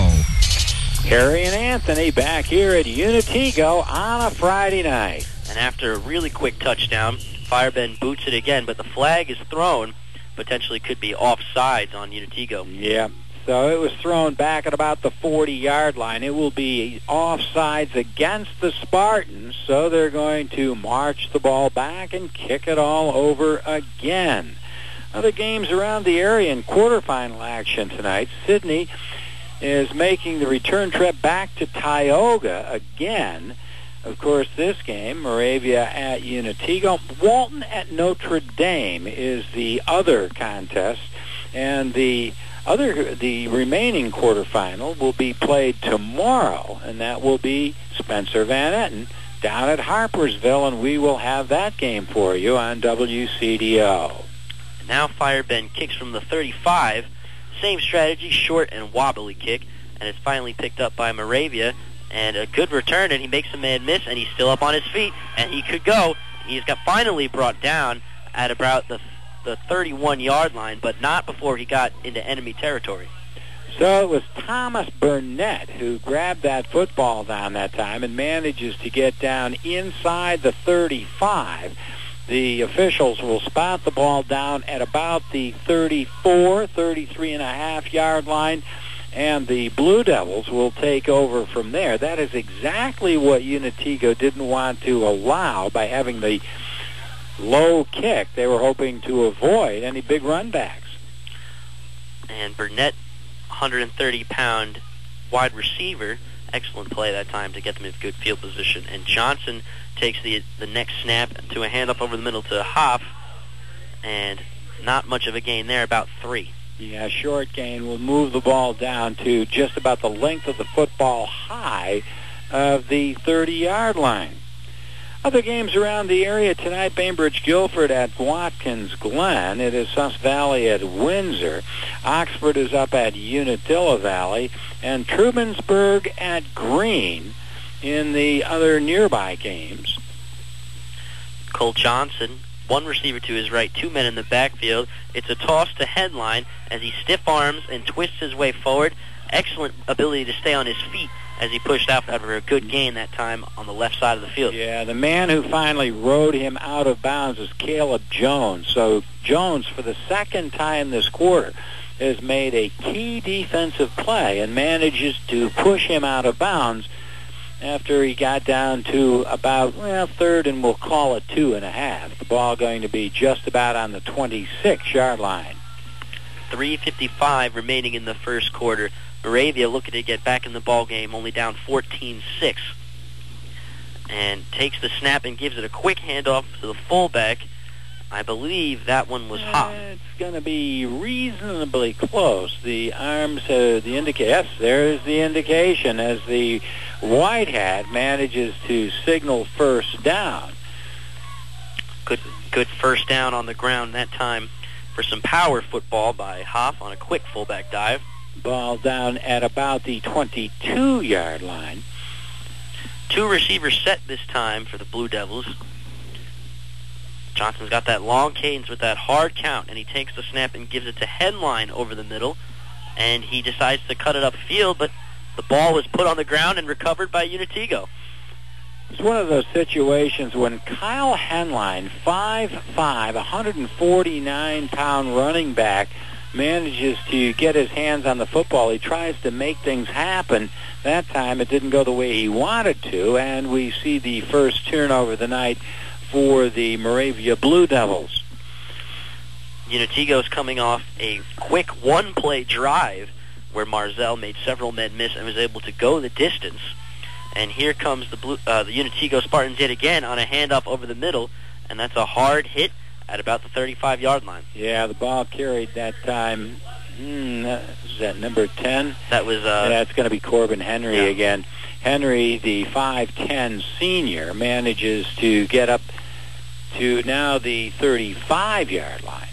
Harry and Anthony back here at Unitigo on a Friday night. And after a really quick touchdown, Firebend boots it again, but the flag is thrown. Potentially could be offsides on Unitigo. Yeah. So it was thrown back at about the forty-yard line. It will be offsides against the Spartans, so they're going to march the ball back and kick it all over again. Other games around the area in quarterfinal action tonight. Sydney is making the return trip back to Tioga again. Of course, this game, Moravia at Unitigo. Walton at Notre Dame is the other contest, and the other, the remaining quarterfinal will be played tomorrow, and that will be Spencer Van Etten down at Harpersville, and we will have that game for you on W C D O. Now Firebend kicks from the thirty-five. Same strategy, short and wobbly kick, and it's finally picked up by Moravia. And a good return, and he makes a man miss, and he's still up on his feet, and he could go. He's got finally brought down at about the the thirty-one-yard line, but not before he got into enemy territory. So it was Thomas Burnett who grabbed that football down that time and manages to get down inside the thirty-five. The officials will spot the ball down at about the thirty-four, thirty-three and a half yard line, and the Blue Devils will take over from there. That is exactly what Unitigo didn't want to allow by having the low kick. They were hoping to avoid any big run backs. And Burnett, one hundred thirty pound wide receiver, excellent play that time to get them in good field position. And Johnson takes the the next snap to a handoff over the middle to Hoff, and not much of a gain there, about three. Yeah, short gain will move the ball down to just about the length of the football high of the thirty-yard line. Other games around the area tonight, Bainbridge Guilford at Watkins Glen. It is Sus Valley at Windsor. Oxford is up at Unadilla Valley. And Trumansburg at Greene in the other nearby games. Cole Johnson, one receiver to his right, two men in the backfield. It's a toss to Headline as he stiff arms and twists his way forward. Excellent ability to stay on his feet as he pushed out for a good gain that time on the left side of the field. Yeah, the man who finally rode him out of bounds is Caleb Jones. So Jones, for the second time this quarter, has made a key defensive play and manages to push him out of bounds after he got down to about, well, third and we'll call it two and a half. The ball going to be just about on the twenty-six-yard line. three fifty-five remaining in the first quarter. Moravia looking to get back in the ball game, only down fourteen six. And takes the snap and gives it a quick handoff to the fullback. I believe that one was Hoff. It's going to be reasonably close. The arms, uh, the indica- yes, there's the indication as the white hat manages to signal first down. Good, good first down on the ground that time for some power football by Hoff on a quick fullback dive. Ball down at about the twenty-two-yard line. Two receivers set this time for the Blue Devils. Johnson's got that long cadence with that hard count, and he takes the snap and gives it to Headline over the middle, and he decides to cut it upfield, but the ball was put on the ground and recovered by Unitigo. It's one of those situations when Kyle Henline, five five, one hundred forty-nine pound running back, manages to get his hands on the football. He tries to make things happen. That time it didn't go the way he wanted to, and we see the first turnover of the night for the Moravia Blue Devils. Unitigo's coming off a quick one-play drive where Marzell made several men miss and was able to go the distance. And here comes the Blue, uh, the Unitigo Spartans yet again on a handoff over the middle, and that's a hard hit at about the thirty-five-yard line. Yeah, the ball carried that time. Hmm, is that number ten? That was... Uh, That's going to be Corbin Henry yeah. again. Henry, the five ten senior, manages to get up to now the thirty-five-yard line.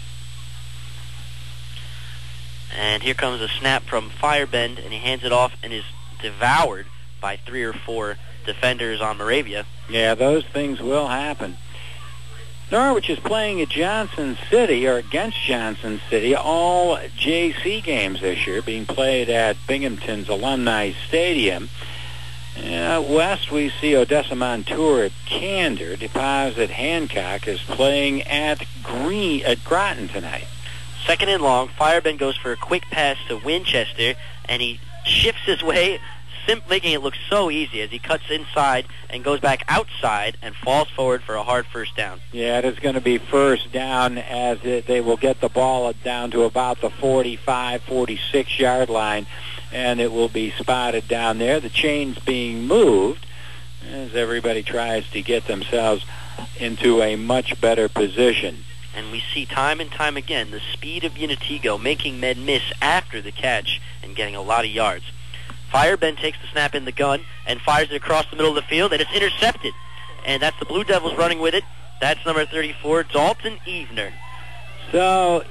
And here comes a snap from Firebend, and he hands it off and is devoured by three or four defenders on Moravia. Yeah, those things will happen. Norwich is playing at Johnson City, or against Johnson City, all J C games this year being played at Binghamton's Alumni Stadium. Uh, west, we see Odessa Montour at Candor. Deposit Hancock is playing at Green at Groton tonight. Second and long, Firebend goes for a quick pass to Winchester, and he shifts his way, sim- making it look so easy as he cuts inside and goes back outside and falls forward for a hard first down. Yeah, it is going to be first down as it, they will get the ball down to about the forty-five, forty-six-yard line and it will be spotted down there. The chain's being moved as everybody tries to get themselves into a much better position. And we see time and time again the speed of Unitigo making men miss after the catch and getting a lot of yards. Firebend takes the snap in the gun and fires it across the middle of the field, and it's intercepted. And that's the Blue Devils running with it. That's number thirty-four, Dalton Evener. So,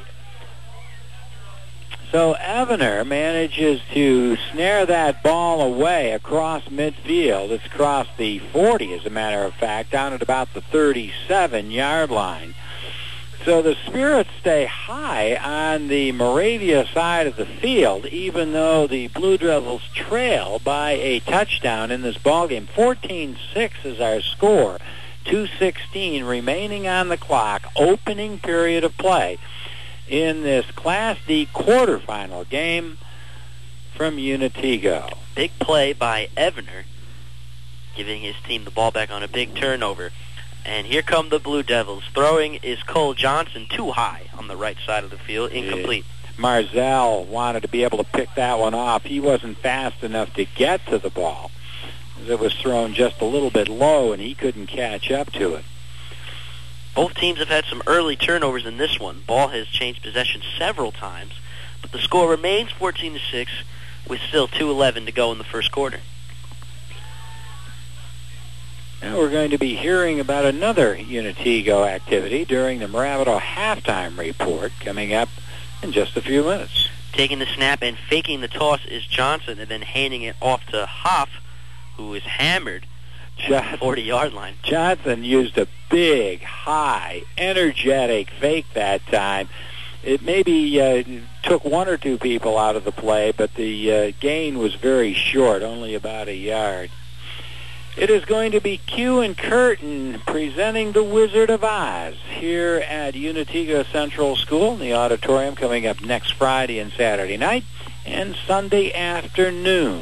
so Evener manages to snare that ball away across midfield. It's across the forty, as a matter of fact, down at about the thirty-seven-yard line. So the Spirits stay high on the Moravia side of the field, even though the Blue Devils trail by a touchdown in this ballgame. fourteen six is our score. two sixteen remaining on the clock, opening period of play in this Class D quarterfinal game from Unitigo. Big play by Evener, giving his team the ball back on a big turnover. And here come the Blue Devils. Throwing is Cole Johnson, too high on the right side of the field, incomplete. Yeah. Marzell wanted to be able to pick that one off. He wasn't fast enough to get to the ball. It was thrown just a little bit low, and he couldn't catch up to it. Both teams have had some early turnovers in this one. Ball has changed possession several times, but the score remains fourteen to six with still two eleven to go in the first quarter. Now we're going to be hearing about another Unitigo activity during the Moravito halftime report coming up in just a few minutes. Taking the snap and faking the toss is Johnson, and then handing it off to Hoff, who is hammered at the forty-yard line. Johnson used a big, high, energetic fake that time. It maybe uh, took one or two people out of the play, but the uh, gain was very short, only about a yard. It is going to be Q and Curtin presenting The Wizard of Oz here at Unitigo Central School in the auditorium coming up next Friday and Saturday night and Sunday afternoon.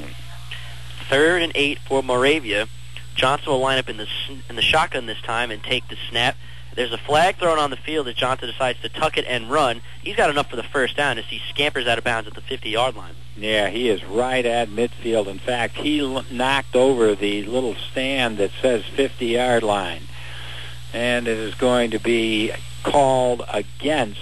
Third and eight for Moravia. Johnson will line up in the in the shotgun this time and take the snap. There's a flag thrown on the field as Johnson decides to tuck it and run. He's got enough for the first down as he scampers out of bounds at the fifty-yard line. Yeah, he is right at midfield. In fact, he l- knocked over the little stand that says fifty-yard line. And it is going to be called against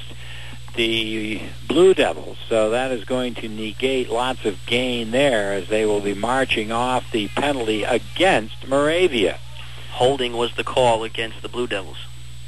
the Blue Devils. So that is going to negate lots of gain there as they will be marching off the penalty against Moravia. Holding was the call against the Blue Devils.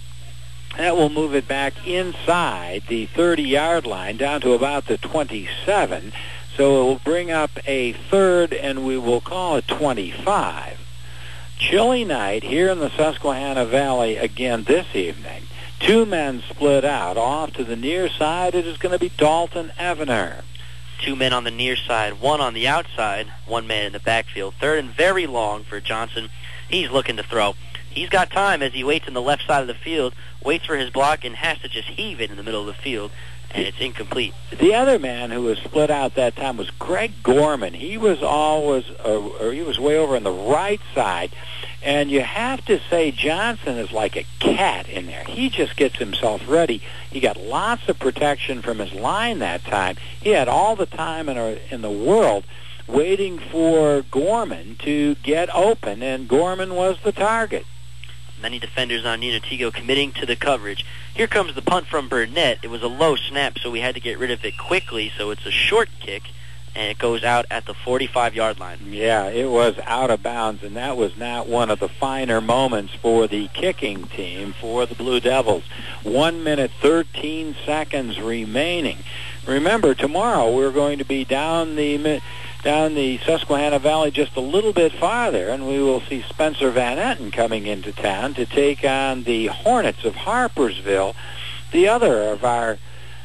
That will move it back inside the thirty-yard line down to about the twenty-seven. So it will bring up a third, and we will call it twenty-five. Chilly night here in the Susquehanna Valley again this evening. Two men split out. Off to the near side, it is going to be Dalton Evener. Two men on the near side, one on the outside, one man in the backfield. Third and very long for Johnson. He's looking to throw. He's got time as he waits in the left side of the field, waits for his block, and has to just heave it in the middle of the field, and it's incomplete. The other man who was split out that time was Greg Gorman. He was always, uh, or he was way over on the right side, and you have to say Johnson is like a cat in there. He just gets himself ready. He got lots of protection from his line that time. He had all the time in, our, in the world waiting for Gorman to get open, and Gorman was the target. Many defenders on Unitigo committing to the coverage. Here comes the punt from Burnett. It was a low snap, so we had to get rid of it quickly, so it's a short kick, and it goes out at the forty-five-yard line. Yeah, it was out of bounds, and that was not one of the finer moments for the kicking team for the Blue Devils. One minute, thirteen seconds remaining. Remember, tomorrow we're going to be down the down the Susquehanna Valley just a little bit farther, and we will see Spencer Van Etten coming into town to take on the Hornets of Harpersville, the other of our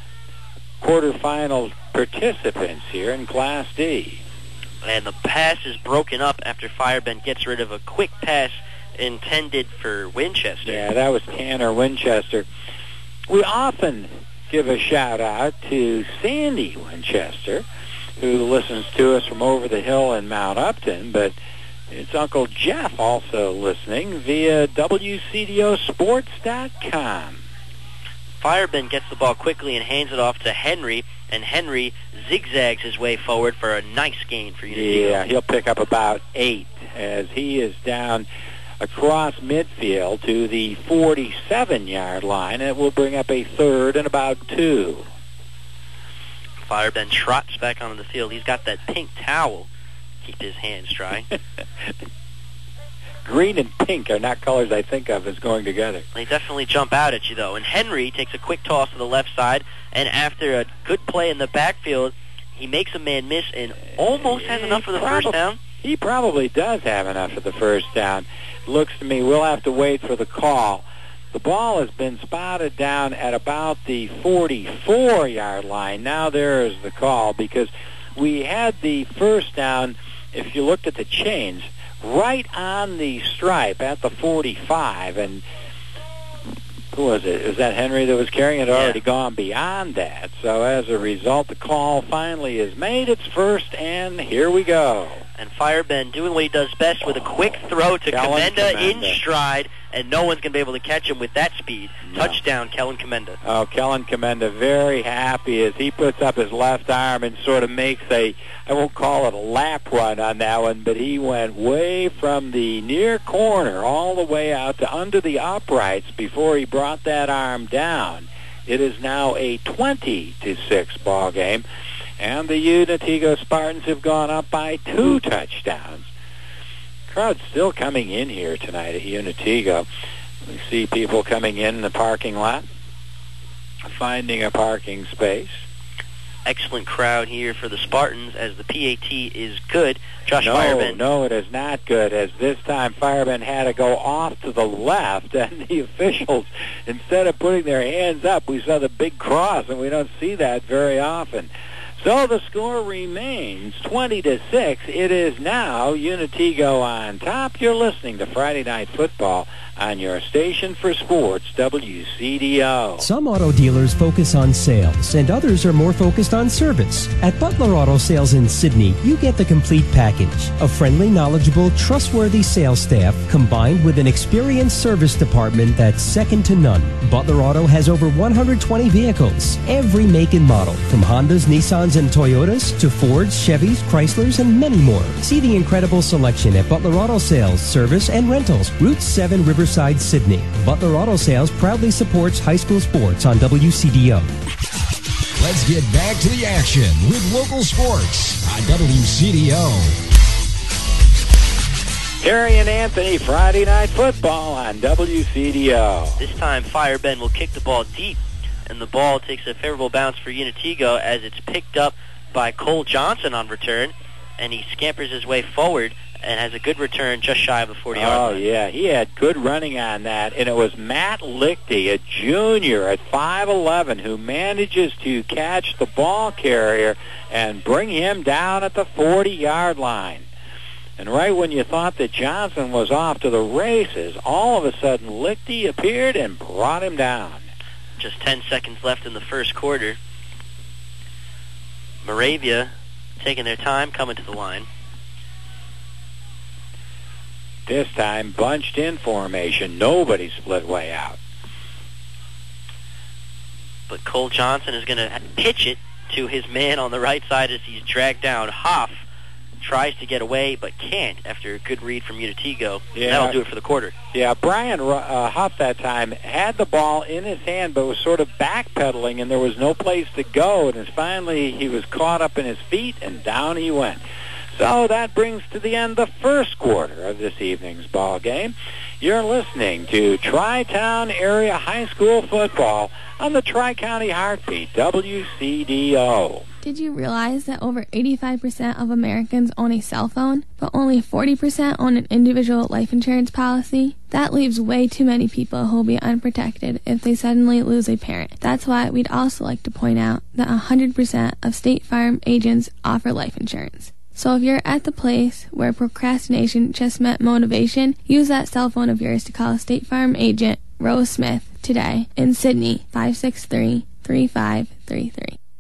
quarterfinal participants here in Class D. And the pass is broken up after Firebend gets rid of a quick pass intended for Winchester. Yeah, that was Tanner Winchester. We often give a shout-out to Sandy Winchester, who listens to us from over the hill in Mount Upton, but it's Uncle Jeff also listening via W C D O sports dot com. Firebend gets the ball quickly and hands it off to Henry, and Henry zigzags his way forward for a nice gain for Unitigo. Yeah, he'll pick up about eight as he is down across midfield to the forty-seven-yard line, and it will bring up a third and about two. Firebend trots back onto the field. He's got that pink towel to keep his hands dry. Green and pink are not colors I think of as going together. They definitely jump out at you, though. And Henry takes a quick toss to the left side, and after a good play in the backfield, he makes a man miss and almost has enough for the Probably- first down. He probably does have enough for the first down. Looks to me we'll have to wait for the call. The ball has been spotted down at about the forty-four-yard line. Now there is the call because we had the first down, if you looked at the chains, right on the stripe at the forty-five. And who was it? Was that Henry that was carrying it? Had already gone beyond that. So as a result, the call finally is made. It's first, and here we go. And Firebend doing what he does best with a quick throw to Kellen Commenda in Commenda. stride, and no one's going to be able to catch him with that speed. Touchdown, Kellen Commenda. Oh, Kellen Commenda very happy as he puts up his left arm and sort of makes a, I won't call it a lap run on that one, but he went way from the near corner all the way out to under the uprights before he brought that arm down. It is now a twenty to six ball game, and the Unitigo Spartans have gone up by two touchdowns. Crowd's still coming in here tonight at Unitigo. We see people coming in the parking lot, finding a parking space. Excellent crowd here for the Spartans as the P A T is good. Josh no, Firebend. No, it is not good, as this time Firebend had to go off to the left, and the officials, instead of putting their hands up, we saw the big cross, and we don't see that very often. So the score remains twenty to six. It is now Unitigo on top. You're listening to Friday Night Football on your station for sports, W C D O. Some auto dealers focus on sales, and others are more focused on service. At Butler Auto Sales in Sydney, you get the complete package. A friendly, knowledgeable, trustworthy sales staff combined with an experienced service department that's second to none. Butler Auto has over one hundred twenty vehicles, every make and model, from Hondas, Nissans, and Toyotas to Fords, Chevys, Chryslers, and many more. See the incredible selection at Butler Auto Sales, Service, and Rentals, Route seven, Riverside, Sydney. Butler Auto Sales proudly supports high school sports on W C D O. Let's get back to the action with local sports on W C D O. Terry and Anthony, Friday Night Football on W C D O. This time Firebend will kick the ball deep, and the ball takes a favorable bounce for Unitigo as it's picked up by Cole Johnson on return, and he scampers his way forward and has a good return just shy of the forty-yard Oh, line. yeah, he had good running on that, and it was Matt Lichty, a junior at five eleven, who manages to catch the ball carrier and bring him down at the forty-yard line. And right when you thought that Johnson was off to the races, all of a sudden Lichty appeared and brought him down. Just ten seconds left in the first quarter. Moravia taking their time coming to the line. This time, bunched in formation. Nobody split way out. But Cole Johnson is going to pitch it to his man on the right side as he's dragged down. Hoff tries to get away but can't after a good read from Unitigo. Yeah. That'll do it for the quarter. Yeah, Brian uh, Huff that time had the ball in his hand but was sort of backpedaling, and there was no place to go, and finally he was caught up in his feet and down he went. So that brings to the end the first quarter of this evening's ball game. You're listening to Tri-Town Area High School Football on the Tri-County Heartbeat, W C D O. Did you realize that over eighty-five percent of Americans own a cell phone, but only forty percent own an individual life insurance policy? That leaves way too many people who will be unprotected if they suddenly lose a parent. That's why we'd also like to point out that one hundred percent of State Farm agents offer life insurance. So if you're at the place where procrastination just met motivation, use that cell phone of yours to call State Farm agent Rose Smith today in Sydney, five six three, three five three three.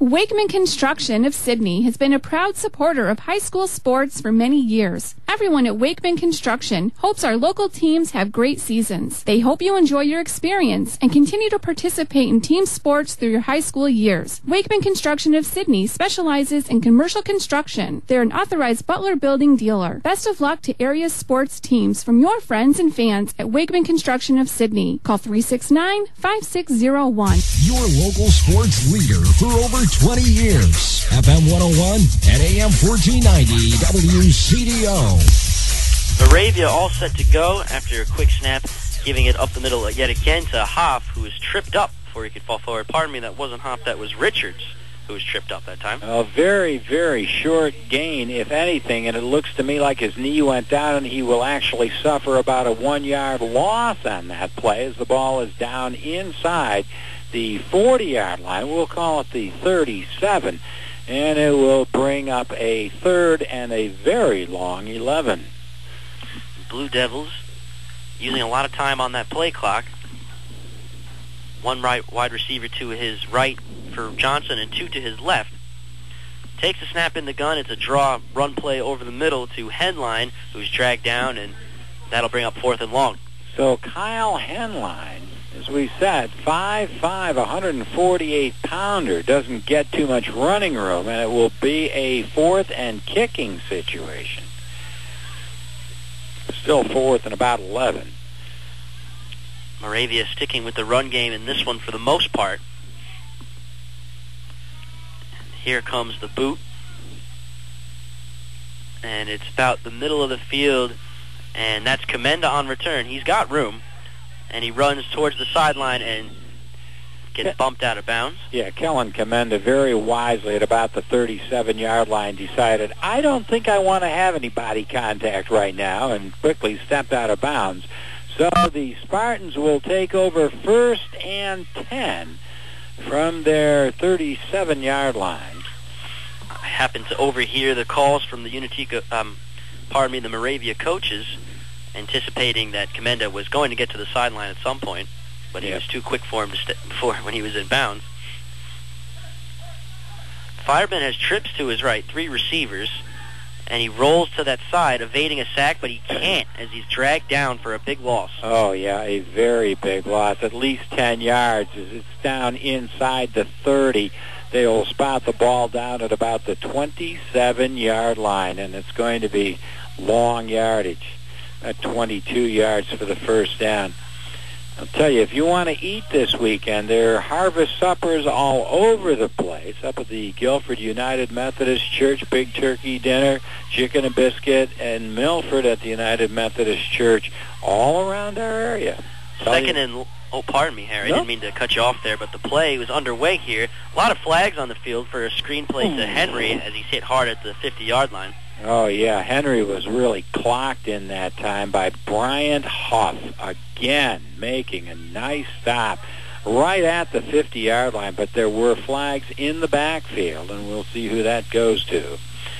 Wakeman Construction of Sydney has been a proud supporter of high school sports for many years. Everyone at Wakeman Construction hopes our local teams have great seasons. They hope you enjoy your experience and continue to participate in team sports through your high school years. Wakeman Construction of Sydney specializes in commercial construction. They're an authorized Butler Building dealer. Best of luck to area sports teams from your friends and fans at Wakeman Construction of Sydney. Call three six nine, five six zero one. Your local sports leader for over twenty years. F M one oh one and A M fourteen ninety W C D O. Moravia all set to go after a quick snap, giving it up the middle yet again to Hoff, who was tripped up before he could fall forward. Pardon me, that wasn't Hoff, that was Richards who was tripped up that time. A very, very short gain, if anything, and it looks to me like his knee went down and he will actually suffer about a one-yard loss on that play as the ball is down inside the forty-yard line. We'll call it the thirty-seven, and it will bring up a third and a very long eleven. Blue Devils using a lot of time on that play clock. One right wide receiver to his right for Johnson and two to his left. Takes a snap in the gun. It's a draw run play over the middle to Henline, who's dragged down, and that'll bring up fourth and long. So Kyle Henline, as we said, five five, one forty-eight pounder, doesn't get too much running room, and it will be a fourth and kicking situation. Still fourth and about eleven. Moravia sticking with the run game in this one for the most part. And here comes the boot. And it's about the middle of the field, and that's Commenda on return. He's got room, and he runs towards the sideline and gets bumped out of bounds. Yeah, Kellen Commenda very wisely at about the thirty-seven-yard line decided, I don't think I want to have any body contact right now, and quickly stepped out of bounds. So the Spartans will take over first and ten from their thirty-seven-yard line. I happened to overhear the calls from the Unitica, um, pardon me, the Moravia coaches, anticipating that Commenda was going to get to the sideline at some point, but he Yep. was too quick for him to step before when he was in bounds. Fireman has trips to his right, three receivers, and he rolls to that side, evading a sack, but he can't as he's dragged down for a big loss. Oh, yeah, a very big loss, at least ten yards. As it's down inside the thirty, they will spot the ball down at about the twenty-seven-yard line, and it's going to be long yardage at twenty-two yards for the first down. I'll tell you, if you want to eat this weekend, there are harvest suppers all over the place. Up at the Guilford United Methodist Church, big turkey dinner, chicken and biscuit, and Milford at the United Methodist Church, all around our area. Tell Second you- and, oh, pardon me, Harry, I No. didn't mean to cut you off there, but the play was underway here. A lot of flags on the field for a screen play to Henry as he's hit hard at the fifty-yard line. Oh, yeah, Henry was really clocked in that time by Bryant Huff, again making a nice stop right at the fifty-yard line, but there were flags in the backfield, and we'll see who that goes to.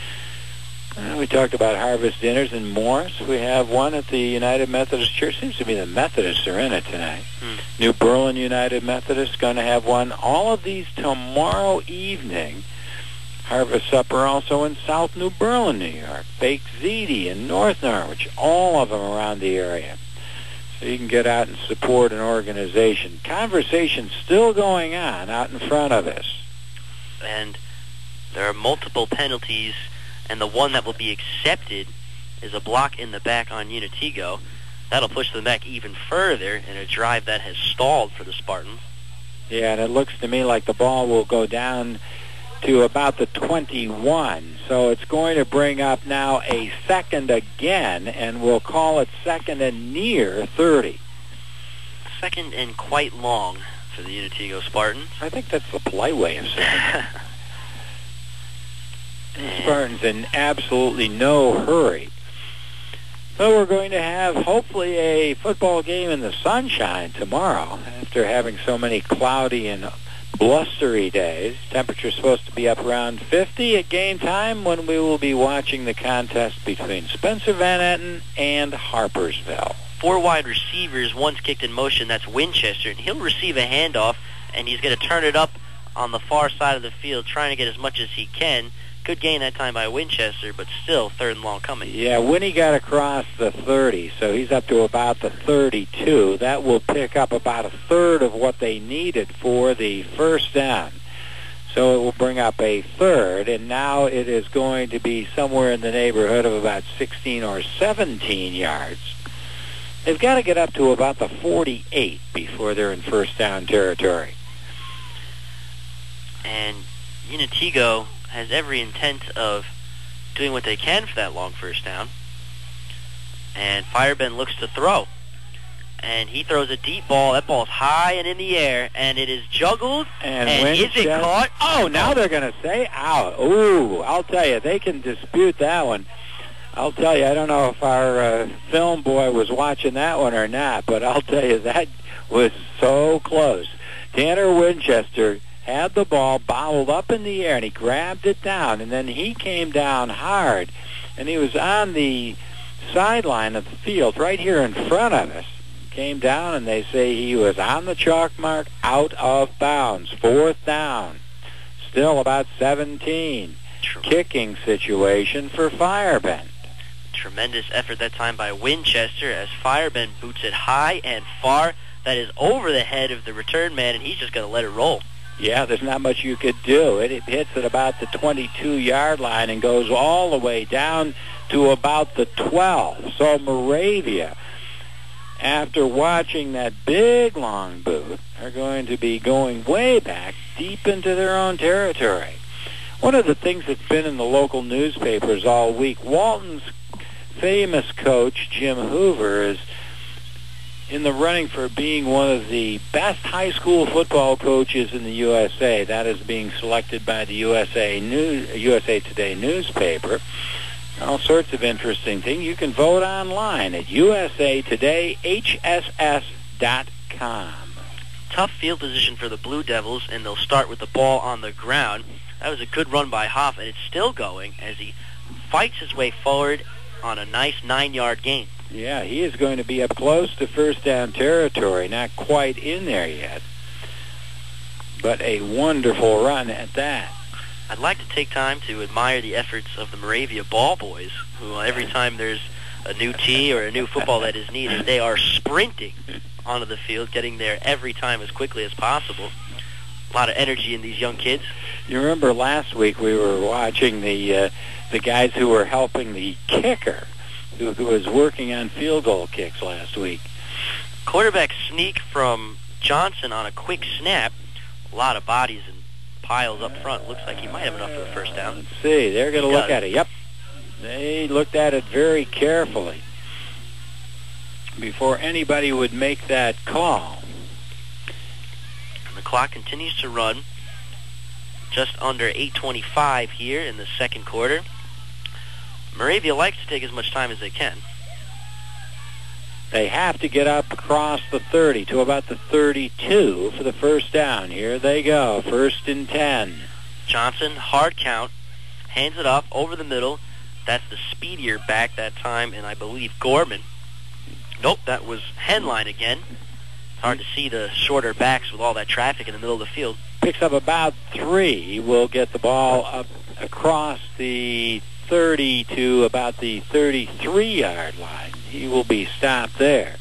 Uh, we talked about harvest dinners in Morris. We have one at the United Methodist Church. Seems to be the Methodists are in it tonight. Hmm. New Berlin United Methodist going to have one. All of these tomorrow evening. Harvest supper also in South New Berlin, New York. Baked Ziti in North Norwich. All of them around the area. So you can get out and support an organization. Conversation still going on out in front of us. And there are multiple penalties, and the one that will be accepted is a block in the back on Unitigo. That'll push them back even further in a drive that has stalled for the Spartans. Yeah, and it looks to me like the ball will go down to about the twenty-one. So it's going to bring up now a second again, and we'll call it second and near thirty. Second and quite long for the Unitigo Spartans. I think that's the polite way of saying it. The Spartans in absolutely no hurry. So we're going to have hopefully a football game in the sunshine tomorrow after having so many cloudy and blustery days. Temperature's supposed to be up around fifty at game time when we will be watching the contest between Spencer Van Etten and Harpersville. Four wide receivers, one's kicked in motion, that's Winchester, and he'll receive a handoff, and he's going to turn it up on the far side of the field, trying to get as much as he can. Good gain that time by Winchester, but still third and long coming. Yeah, Winnie got across the thirty, so he's up to about the thirty-two. That will pick up about a third of what they needed for the first down. So it will bring up a third, and now it is going to be somewhere in the neighborhood of about sixteen or seventeen yards. They've got to get up to about the forty-eight before they're in first down territory. And Unitigo has every intent of doing what they can for that long first down. And Firebend looks to throw. And he throws a deep ball. That ball's high and in the air, and it is juggled. And, and is it caught? Oh, now they're going to say out. Ooh, I'll tell you, they can dispute that one. I'll tell you, I don't know if our uh, film boy was watching that one or not, but I'll tell you, that was so close. Tanner Winchester had the ball bobbled up in the air, and he grabbed it down, and then he came down hard, and he was on the sideline of the field right here in front of us. Came down, and they say he was on the chalk mark, out of bounds. Fourth down. Still about seventeen. Kicking situation for Firebend. Tremendous effort that time by Winchester as Firebend boots it high and far. That is over the head of the return man, and he's just going to let it roll. Yeah, there's not much you could do. It, it hits at about the twenty-two-yard line and goes all the way down to about the twelve. So Moravia, after watching that big long boot, are going to be going way back deep into their own territory. One of the things that's been in the local newspapers all week, Walton's famous coach, Jim Hoover, is in the running for being one of the best high school football coaches in the U S A. That is being selected by the U S A News, U S A Today newspaper. All sorts of interesting things. You can vote online at U S A Today H S S dot com. Tough field position for the Blue Devils, and they'll start with the ball on the ground. That was a good run by Hoff, and it's still going as he fights his way forward on a nice nine-yard gain. Yeah, he is going to be up close to first down territory, not quite in there yet, but a wonderful run at that. I'd like to take time to admire the efforts of the Moravia ball boys, who every time there's a new tee or a new football that is needed, they are sprinting onto the field, getting there every time as quickly as possible. A lot of energy in these young kids. You remember last week we were watching the uh, the guys who were helping the kicker, who, who was working on field goal kicks last week. Quarterback sneak from Johnson on a quick snap. A lot of bodies and piles up front. Looks like he might have enough for the first down. Let's see. They're going to look at it. Yep. They looked at it very carefully before anybody would make that call. And the clock continues to run. Just under eight twenty-five here in the second quarter. Moravia likes to take as much time as they can. They have to get up across the thirty to about the thirty-two for the first down. Here they go, first and ten. Johnson, hard count, hands it off over the middle. That's the speedier back that time, and I believe Gorman. Nope, that was Henline again. It's hard to see the shorter backs with all that traffic in the middle of the field. Picks up about three. He will get the ball up across the thirty to about the thirty-three-yard line. He will be stopped there.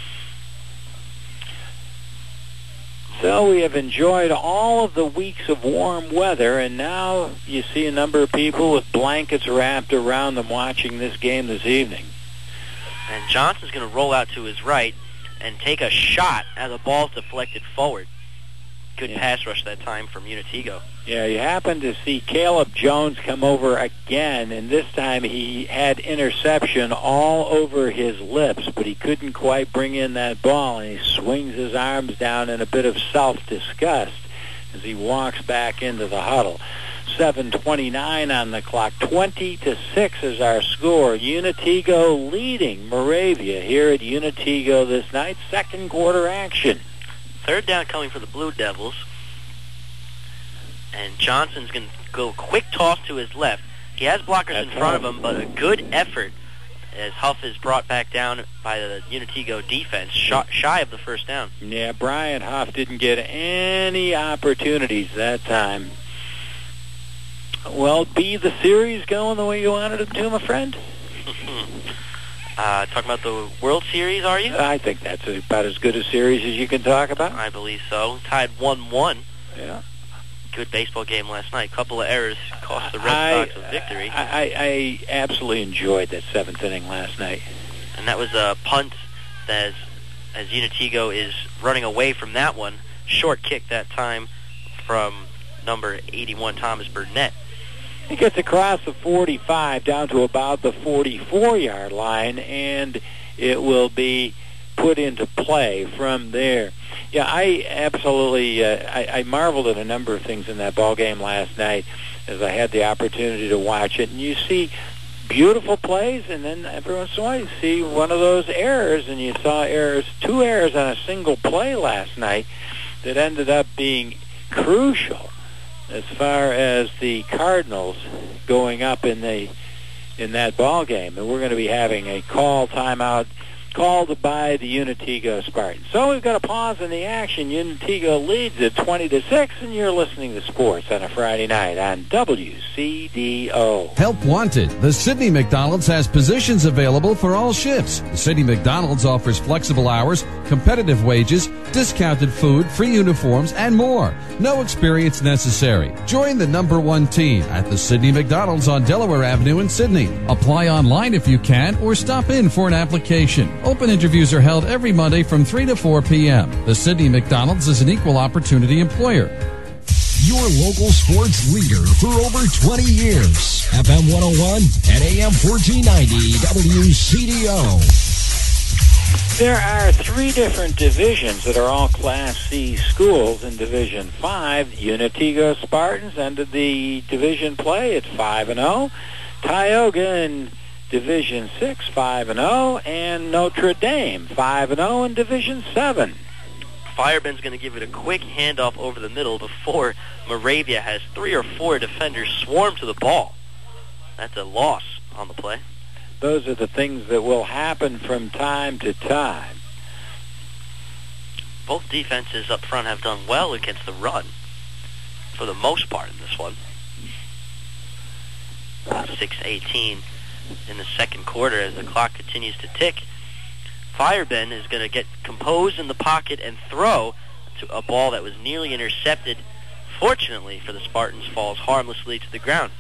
So we have enjoyed all of the weeks of warm weather, and now you see a number of people with blankets wrapped around them watching this game this evening. And Johnson's going to roll out to his right and take a shot as the ball's deflected forward. Good yeah. pass rush that time from Unitigo. Yeah, you happen to see Caleb Jones come over again, and this time he had interception all over his lips, but he couldn't quite bring in that ball, and he swings his arms down in a bit of self-disgust as he walks back into the huddle. seven twenty-nine on the clock. twenty to six is our score. Unitigo leading Moravia here at Unitigo this night. Second quarter action. Third down coming for the Blue Devils. And Johnson's going to go quick toss to his left. He has blockers That's in front hard. of him, but a good effort as Huff is brought back down by the Unitigo defense, shy, shy of the first down. Yeah, Brian Huff didn't get any opportunities that time. Well, B, the series going the way you wanted it to, my friend? uh, talking about the World Series, are you? I think that's about as good a series as you can talk about. I believe so. Tied one one. Yeah. Good baseball game last night. Couple of errors cost the Red I, Sox a victory. I, I, I absolutely enjoyed that seventh inning last night. And that was a punt that, as, as Unitigo is running away from that one, short kick that time from number eighty-one, Thomas Burnett. He gets across the forty-five down to about the forty-four-yard line, and it will be put into play from there. Yeah, I absolutely, uh, I, I marveled at a number of things in that ball game last night as I had the opportunity to watch it. And you see beautiful plays, and then every once in a while you see one of those errors, and you saw errors, two errors on a single play last night that ended up being crucial as far as the Cardinals going up in the in that ball game. And we're going to be having a call timeout called by the Unitigo Spartans. So we've got a pause in the action. Unitigo leads at twenty to six, and you're listening to sports on a Friday night on W C D O. Help wanted. The Sydney McDonald's has positions available for all shifts. The Sydney McDonald's offers flexible hours, competitive wages, discounted food, free uniforms, and more. No experience necessary. Join the number one team at the Sydney McDonald's on Delaware Avenue in Sydney. Apply online if you can, or stop in for an application. Open interviews are held every Monday from three to four p.m. The Sydney McDonald's is an equal opportunity employer. Your local sports leader for over twenty years. F M one oh one and A M fourteen ninety W C D O. There are three different divisions that are all Class C schools. In Division five, Unitigo Spartans ended the division play at five and oh. Tioga in Division six, five and oh, and Notre Dame, five and oh in Division seven. Fireben's going to give it a quick handoff over the middle before Moravia has three or four defenders swarm to the ball. That's a loss on the play. Those are the things that will happen from time to time. Both defenses up front have done well against the run, for the most part in this one. six eighteen in the second quarter as the clock continues to tick. Fireben is going to get composed in the pocket and throw to a ball that was nearly intercepted. Fortunately for the Spartans, falls harmlessly to the ground.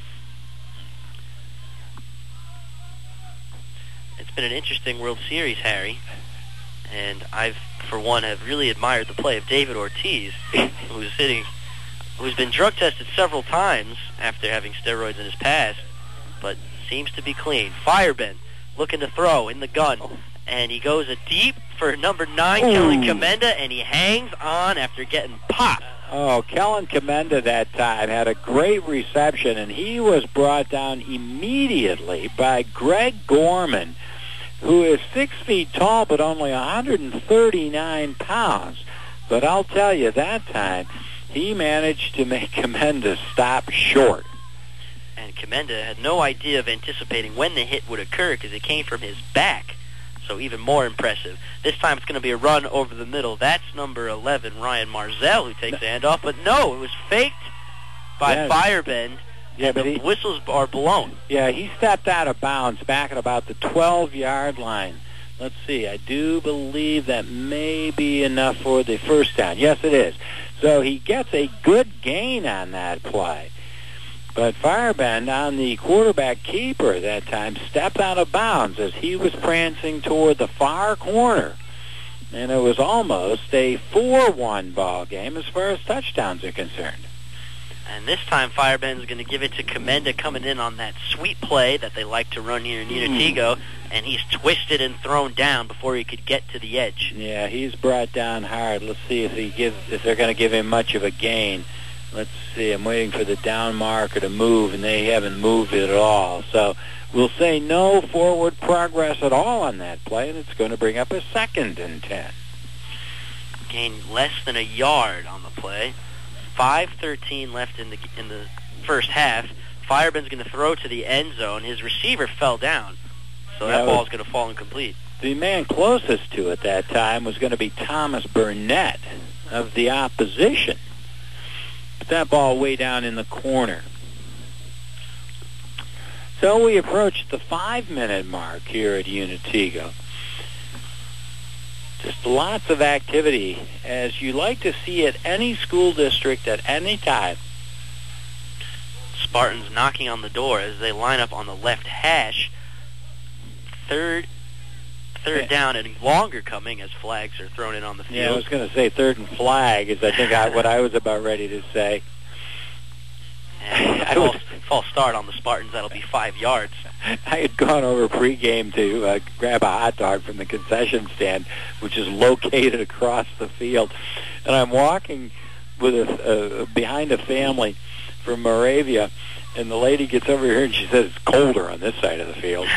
It's been an interesting World Series, Harry, and I've, for one, have really admired the play of David Ortiz, who's hitting, who's been drug tested several times after having steroids in his past, but seems to be clean. Fireben looking to throw in the gun, and he goes a deep for number nine, Ooh. Kellen Commenda, and he hangs on after getting popped. Oh, Kellen Commenda that time had a great reception, and he was brought down immediately by Greg Gorman, who is six feet tall but only one hundred thirty-nine pounds. But I'll tell you, that time, he managed to make Commenda stop short. And Commenda had no idea of anticipating when the hit would occur because it came from his back. So even more impressive. This time it's going to be a run over the middle. That's number eleven, Ryan Marzell, who takes the handoff. But no, it was faked by yeah. Fireben. Yeah, but the he, whistles are blown. Yeah, he stepped out of bounds back at about the twelve-yard line. Let's see. I do believe that may be enough for the first down. Yes, it is. So he gets a good gain on that play. But Fireben, on the quarterback keeper that time, stepped out of bounds as he was prancing toward the far corner. And it was almost a four one ball game as far as touchdowns are concerned. And this time Fireben's going to give it to Commenda coming in on that sweet play that they like to run here in Unitigo, mm. and he's twisted and thrown down before he could get to the edge. Yeah, he's brought down hard. Let's see if he gives, if they're going to give him much of a gain. Let's see, I'm waiting for the down marker to move, and they haven't moved it at all. So we'll say no forward progress at all on that play, and it's going to bring up a second and ten. Gained less than a yard on the play. five thirteen left in the in the first half. Fireben's going to throw to the end zone. His receiver fell down. So Yeah, that it ball's was- going to fall incomplete. The man closest to it that time was going to be Thomas Burnett of the opposition. But that ball way down in the corner. So we approach the five-minute mark here at Unitego. Just lots of activity, as you like to see at any school district at any time. Spartans knocking on the door as they line up on the left hash. Third third down and longer coming as flags are thrown in on the field. Yeah, I was going to say third and flag is I think I, what I was about ready to say. And a false, false start on the Spartans. That'll be five yards. I had gone over pregame to uh, grab a hot dog from the concession stand, which is located across the field, and I'm walking with a, uh, behind a family from Moravia, and the lady gets over here and she says it's colder on this side of the field.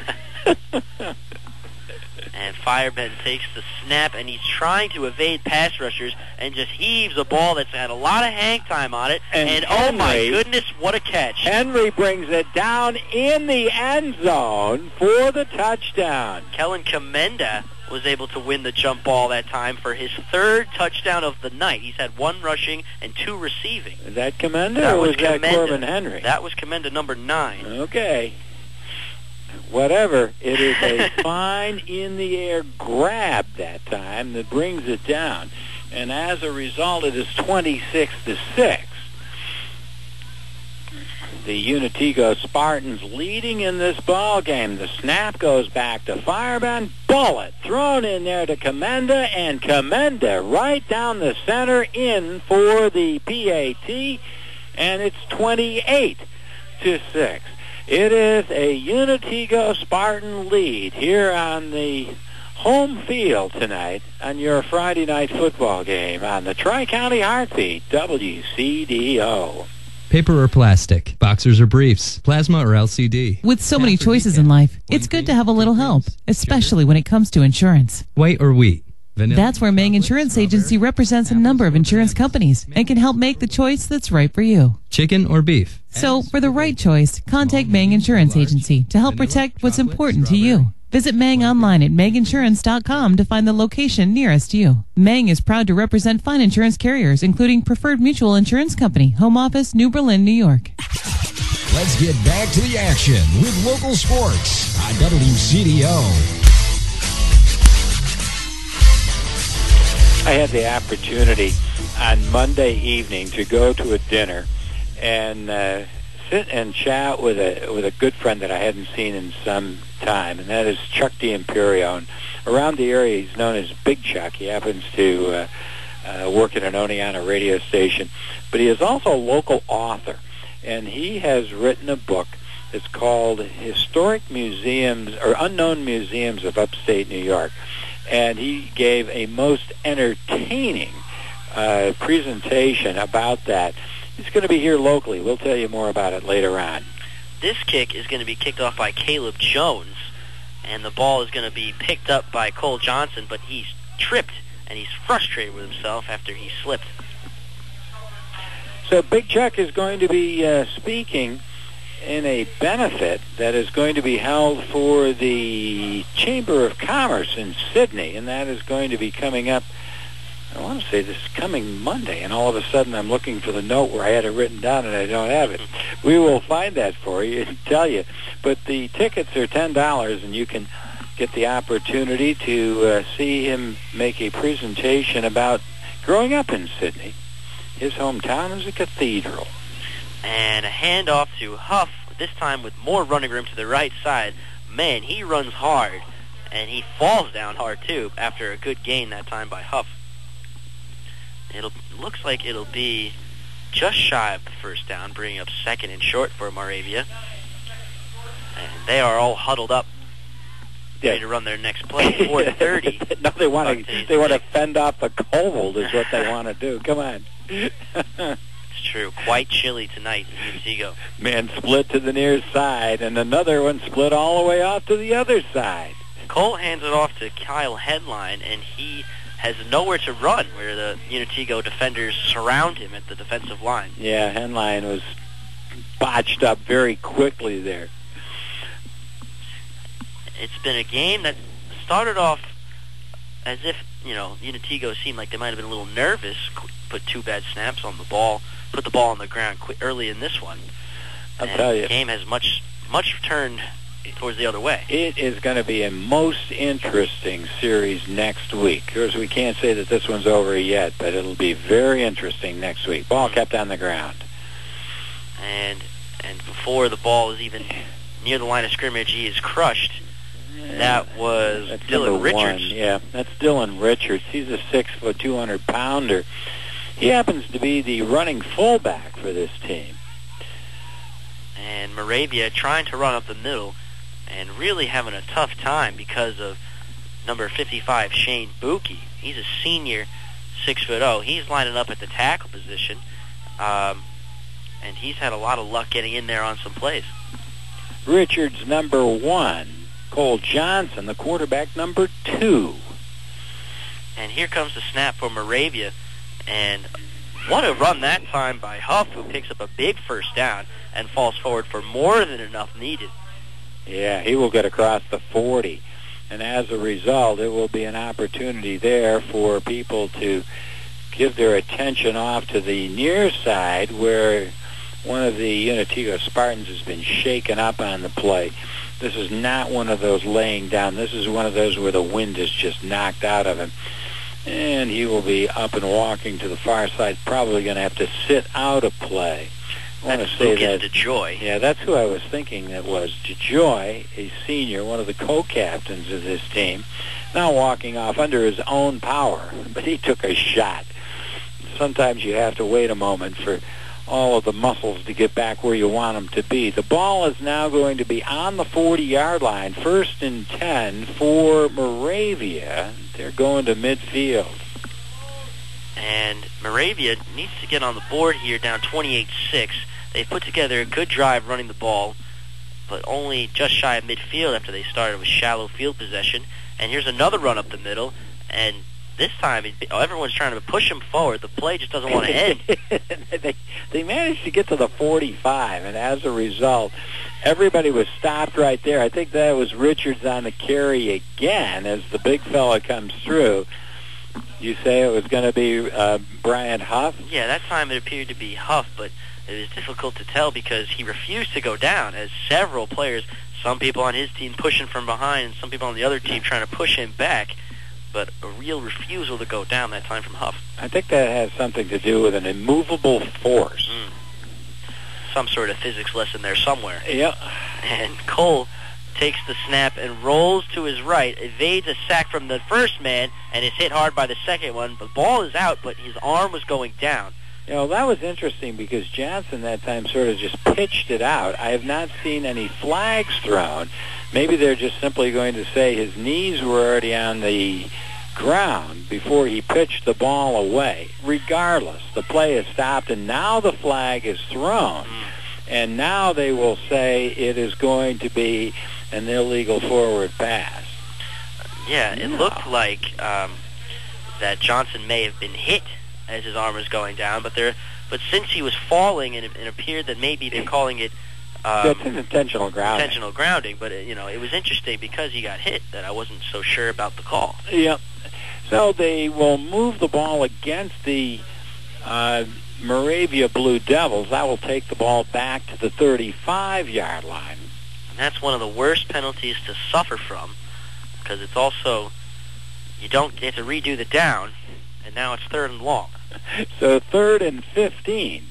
And Fireman takes the snap, and he's trying to evade pass rushers and just heaves a ball that's had a lot of hang time on it. And And, oh my Henry- goodness, what a catch. Henry brings it down in the end zone for the touchdown. Kellen Commenda was able to win the jump ball that time for his third touchdown of the night. He's had one rushing and two receiving. Is that Commenda That or was was that Commenda. Corbin Henry? That was Commenda number nine. Okay. Whatever, it is a fine in-the-air grab that time that brings it down. And as a result, it is twenty-six to six. The Unitego Spartans leading in this ball game. The snap goes back to Fireman. Bullet thrown in there to Commenda, and Commenda right down the center in for the P A T, and it's twenty-eight to six. It is a Unitego Spartan lead here on the home field tonight on your Friday night football game on the Tri-County Heartbeat, W C D O. Paper or plastic, boxers or briefs, plasma or L C D. With so many choices in life, it's good to have a little help, especially when it comes to insurance. White or wheat. Vanilla. That's where Mang Insurance Agency represents a number of insurance companies and can help make the choice that's right for you. Chicken or beef. So, for the right choice, contact Mang Insurance Agency to help protect what's important to you. Visit Mang online at mang insurance dot com to find the location nearest you. Mang is proud to represent fine insurance carriers, including Preferred Mutual Insurance Company, Home Office, New Berlin, New York. Let's get back to the action with local sports on W C D O. I had the opportunity on Monday evening to go to a dinner and uh, sit and chat with a with a good friend that I hadn't seen in some time, and that is Chuck D'Imperio. And around the area, he's known as Big Chuck. He happens to uh, uh, work at an Oneonta radio station, but he is also a local author, and he has written a book. It's called Historic Museums or Unknown Museums of Upstate New York. And he gave a most entertaining uh, presentation about that. He's going to be here locally. We'll tell you more about it later on. This kick is going to be kicked off by Caleb Jones, and the ball is going to be picked up by Cole Johnson, but he's tripped, and he's frustrated with himself after he slipped. So Big Chuck is going to be uh, speaking in a benefit that is going to be held for the Chamber of Commerce in Sydney, and that is going to be coming up, I want to say this coming Monday, and all of a sudden I'm looking for the note where I had it written down and I don't have it. We will find that for you and tell you. But the tickets are ten dollars, and you can get the opportunity to uh, see him make a presentation about growing up in Sydney. His hometown is a cathedral. And a handoff to Huff, this time with more running room to the right side. Man, he runs hard, and he falls down hard, too, after a good gain that time by Huff. It looks like it'll be just shy of the first down, bringing up second and short for Moravia. And they are all huddled up, Yeah. ready to run their next play, four thirty. No, they want to they want to fend off a cold is what they want to do. Come on. It's true. Quite chilly tonight in Montego. Man split to the near side, and another one split all the way off to the other side. Cole hands it off to Kyle Headline, and he has nowhere to run where the Unitego defenders surround him at the defensive line. Yeah, Henline was botched up very quickly there. it's been a game that started off as if, you know, Unitigo seemed like they might have been a little nervous, put two bad snaps on the ball, put the ball on the ground quick, early in this one. I'll and tell you. The game has much, much turned towards the other way. It is going to be a most interesting series next week. Of course, we can't say that this one's over yet, but it'll be very interesting next week. Ball mm-hmm. kept on the ground. And and before the ball is even near the line of scrimmage, he is crushed. That was that's Dylan Richards. One. Yeah, that's Dylan Richards. He's a six foot, two hundred pounder. He happens to be the running fullback for this team. And Moravia trying to run up the middle and really having a tough time because of number fifty-five, Shane Buki. He's a senior, six foot oh. He's lining up at the tackle position, um, and he's had a lot of luck getting in there on some plays. Richards, number one. Cole Johnson, the quarterback, number two. And here comes the snap for Moravia. And what a run that time by Huff, who picks up a big first down and falls forward for more than enough needed. Yeah, he will get across the forty. And as a result, it will be an opportunity there for people to give their attention off to the near side where one of the Unitigo Spartans has been shaken up on the play. This is not one of those laying down. This is one of those where the wind is just knocked out of him. And he will be up and walking to the far side, probably going to have to sit out a play. I want that's to say Lucas that DeJoy. Yeah, that's who I was thinking that was. DeJoy, a senior, one of the co-captains of this team, now walking off under his own power. But he took a shot. Sometimes you have to wait a moment for all of the muscles to get back where you want them to be. The ball is now going to be on the forty-yard line, first and ten for Moravia. They're going to midfield. And Moravia needs to get on the board here, down twenty-eight six. They put together a good drive running the ball, but only just shy of midfield after they started with shallow field possession. And here's another run up the middle, and this time everyone's trying to push him forward. The play just doesn't want to end. they, they managed to get to the forty-five, and as a result, everybody was stopped right there. I think that was Richards on the carry again as the big fella comes through. You say it was going to be uh, Brian Huff? Yeah, that time it appeared to be Huff, but it was difficult to tell because he refused to go down, as several players, some people on his team pushing from behind and some people on the other team trying to push him back, but a real refusal to go down that time from Huff. I think that has something to do with an immovable force. Mm. Some sort of physics lesson there somewhere. Yep. And Cole takes the snap and rolls to his right, evades a sack from the first man, and is hit hard by the second one. The ball is out, but his arm was going down. You know, that was interesting because Johnson that time sort of just pitched it out. I have not seen any flags thrown. Maybe they're just simply going to say his knees were already on the ground before he pitched the ball away. Regardless, the play is stopped, and now the flag is thrown. Mm. And now they will say it is going to be an illegal forward pass. Yeah, it no. looked like um, that Johnson may have been hit as his arm was going down, but there, but since he was falling, and it, it appeared that maybe they're calling it um, that's an intentional grounding. Intentional grounding, but it, you know, it was interesting because he got hit that I wasn't so sure about the call. Yep. So they will move the ball against the uh, Moravia Blue Devils. That will take the ball back to the thirty-five-yard line. And that's one of the worst penalties to suffer from, because it's also, you don't get to redo the down, and now it's third and long. So third and fifteen.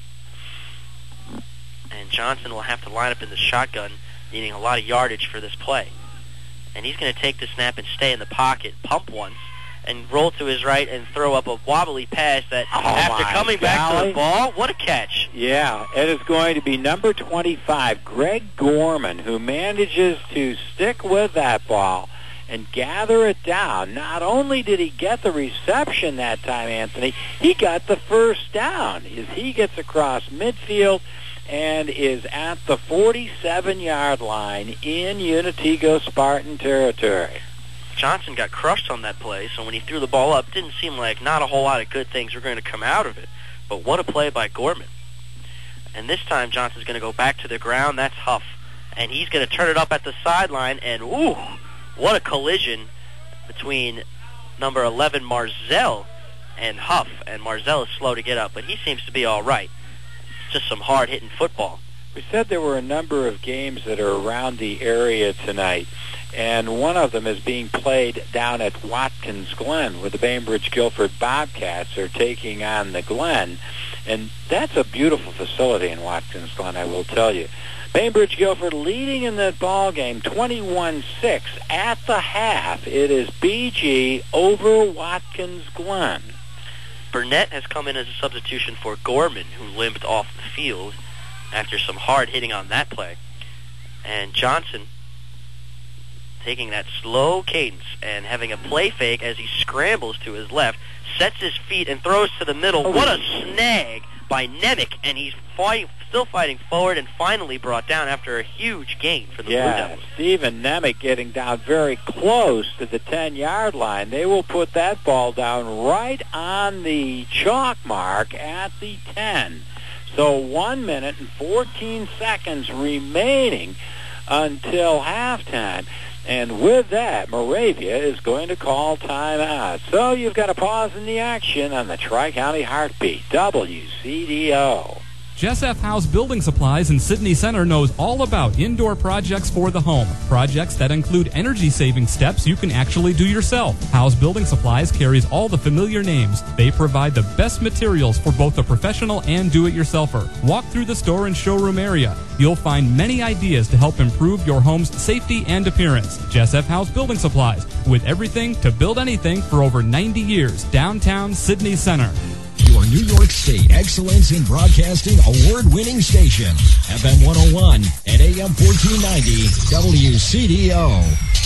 And Johnson will have to line up in the shotgun, needing a lot of yardage for this play. And he's going to take the snap and stay in the pocket, pump once, and roll to his right and throw up a wobbly pass that, oh after coming golly. back to the ball, what a catch. Yeah, it is going to be number twenty-five, Greg Gorman, who manages to stick with that ball and gather it down. Not only did he get the reception that time, Anthony, he got the first down as he gets across midfield and is at the forty-seven-yard line in Unitigo Spartan territory. Johnson got crushed on that play, so when he threw the ball up, it didn't seem like not a whole lot of good things were going to come out of it. But what a play by Gorman. And this time Johnson's going to go back to the ground. That's Huff. And he's going to turn it up at the sideline, and ooh, what a collision between number eleven, Marzell, and Huff. And Marzell is slow to get up, but he seems to be all right. It's just some hard-hitting football. We said there were a number of games that are around the area tonight, and one of them is being played down at Watkins Glen, where the Bainbridge Guilford Bobcats are taking on the Glen. And that's a beautiful facility in Watkins Glen, I will tell you. Bainbridge Guilford leading in that ball game twenty-one six. At the half, it is B G over Watkins Glen. Burnett has come in as a substitution for Gorman, who limped off the field after some hard hitting on that play. And Johnson taking that slow cadence and having a play fake as he scrambles to his left, sets his feet and throws to the middle. What a snag by Nemec, and he's fighting, still fighting forward and finally brought down after a huge gain for the yeah, Blue Devils. Stephen Nemec getting down very close to the ten-yard line. They will put that ball down right on the chalk mark at the ten. So one minute and fourteen seconds remaining until halftime. And with that, Moravia is going to call timeout. So you've got a pause in the action on the Tri-County Heartbeat, W C D O. Jessup House Building Supplies in Sydney Center knows all about indoor projects for the home. Projects that include energy-saving steps you can actually do yourself. House Building Supplies carries all the familiar names. They provide the best materials for both the professional and do-it-yourselfer. Walk through the store and showroom area. You'll find many ideas to help improve your home's safety and appearance. Jessup House Building Supplies, with everything to build anything for over ninety years. Downtown Sydney Center. Your New York State Excellence in Broadcasting award-winning station. F M one oh one and A M fourteen ninety W C D O.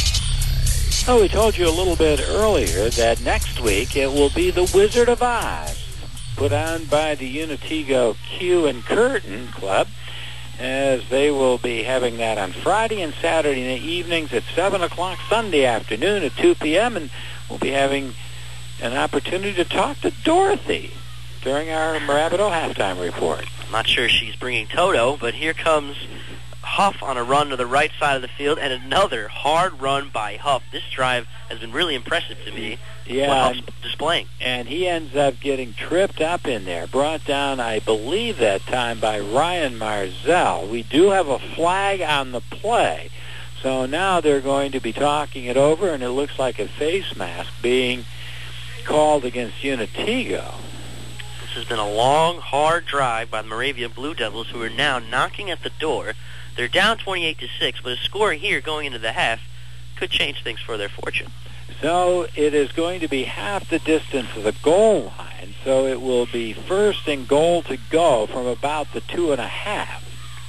Oh, we told you a little bit earlier that next week it will be the Wizard of Oz, put on by the Unitigo Q and Curtain Club, as they will be having that on Friday and Saturday evenings at seven o'clock, Sunday afternoon at two p.m., and we'll be having an opportunity to talk to Dorothy during our Marabito halftime report. I'm not sure she's bringing Toto, but here comes Huff on a run to the right side of the field, and another hard run by Huff. This drive has been really impressive to me. Yeah, what Huff's displaying. And he ends up getting tripped up in there, brought down, I believe, that time by Ryan Marzell. We do have a flag on the play, so now they're going to be talking it over, and it looks like a face mask being called against Unitigo. This has been a long, hard drive by the Moravia Blue Devils, who are now knocking at the door. They're down twenty-eight to six, but a score here going into the half could change things for their fortune. So it is going to be half the distance of the goal line, so it will be first and goal to go from about the two and a half.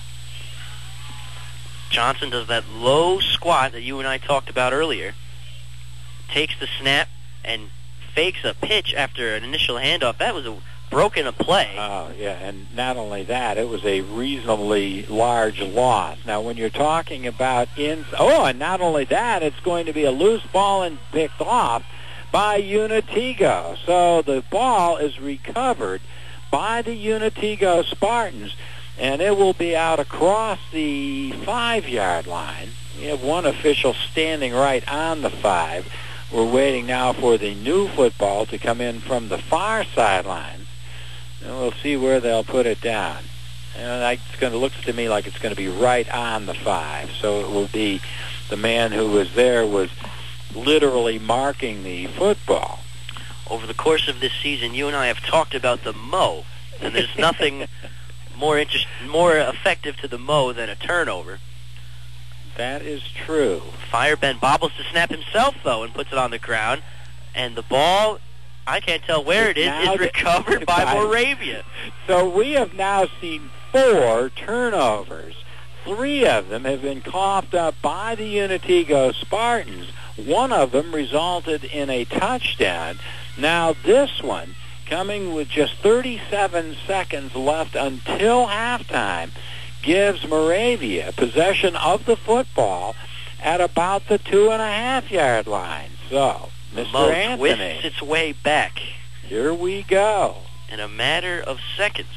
Johnson does that low squat that you and I talked about earlier, takes the snap, and fakes a pitch after an initial handoff. That was a broken a play. Oh, yeah, and not only that, it was a reasonably large loss. Now, when you're talking about in, oh, and not only that, it's going to be a loose ball and picked off by Unitigo. So the ball is recovered by the Unitigo Spartans, and it will be out across the five-yard line. We have one official standing right on the five. We're waiting now for the new football to come in from the far sideline. And we'll see where they'll put it down. And it's going to look to me like it's going to be right on the five. So it will be the man who was there was literally marking the football. Over the course of this season, you and I have talked about the Mo, and there's nothing more interest, more effective to the Mo than a turnover. That is true. Fireben bobbles to snap himself, though, and puts it on the ground. And the ball, I can't tell where it is, is recovered by Moravia. So we have now seen four turnovers. Three of them have been coughed up by the Unitigo Spartans. One of them resulted in a touchdown. Now this one, coming with just thirty-seven seconds left until halftime, gives Moravia possession of the football at about the two and a half yard line. So, Mister Mo Anthony, twists its way back. Here we go. In a matter of seconds.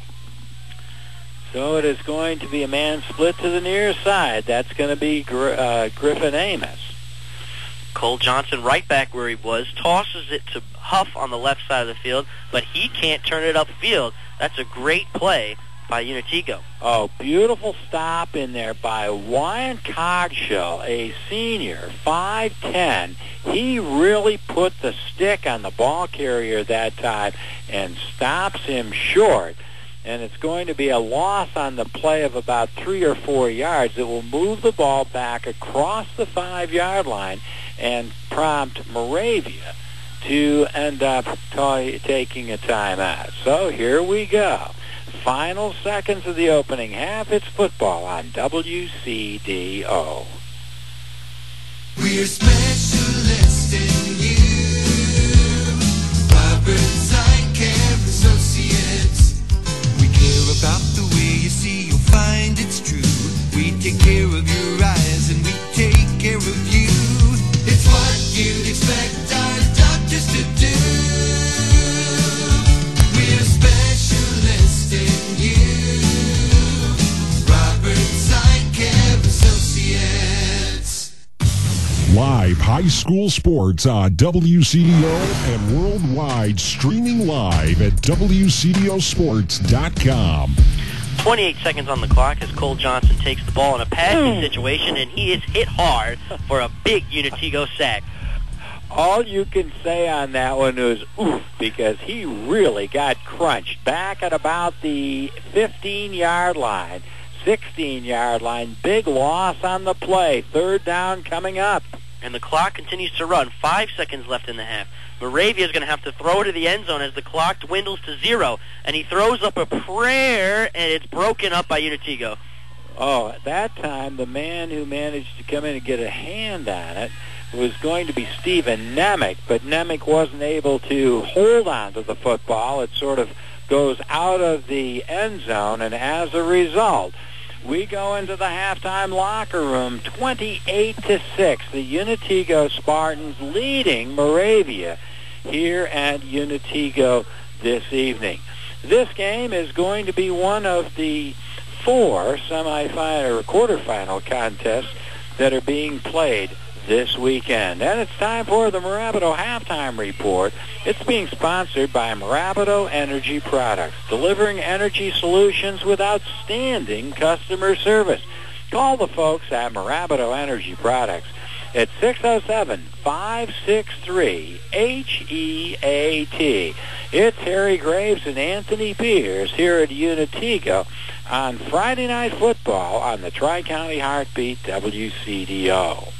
So it is going to be a man split to the near side. That's going to be Gr- uh, Griffin Amos. Cole Johnson right back where he was, tosses it to Huff on the left side of the field, but he can't turn it upfield. That's a great play by Unitigo. Oh, beautiful stop in there by Wyatt Cogshall, a senior, five ten. He really put the stick on the ball carrier that time and stops him short. And it's going to be a loss on the play of about three or four yards. It will move the ball back across the five-yard line and prompt Moravia to end up t- taking a timeout. So here we go. Final seconds of the opening half. It's football on W C D O. We're specialists in you, Roberts Eye Care Associates. We care about the way you see, you'll find it's true. We take care of your eyes and we take care of you. It's what you'd expect our doctors to do. We're specialists in you, Roberts Eye Care Associates. Live high school sports on W C D O and worldwide, streaming live at W C D O sports dot com. twenty-eight seconds on the clock as Cole Johnson takes the ball in a passing situation, and he is hit hard for a big Unitigo sack. All you can say on that one is oof, because he really got crunched back at about the fifteen-yard line, sixteen-yard line. Big loss on the play. Third down coming up. And the clock continues to run. Five seconds left in the half. Moravia is going to have to throw it to the end zone as the clock dwindles to zero. And he throws up a prayer, and it's broken up by Unitigo. Oh, at that time, the man who managed to come in and get a hand on it was going to be Stephen Nemec, but Nemec wasn't able to hold on to the football. It sort of goes out of the end zone, and as a result, we go into the halftime locker room, twenty-eight to six. The Unitigo Spartans leading Moravia here at Unitigo this evening. This game is going to be one of the four semifinal or quarterfinal contests that are being played this weekend. And it's time for the Marabato Halftime Report. It's being sponsored by Marabato Energy Products, delivering energy solutions with outstanding customer service. Call the folks at Marabato Energy Products at six oh seven, five six three, H E A T. It's Harry Graves and Anthony Beers here at Unitigo on Friday Night Football on the Tri-County Heartbeat W C D O.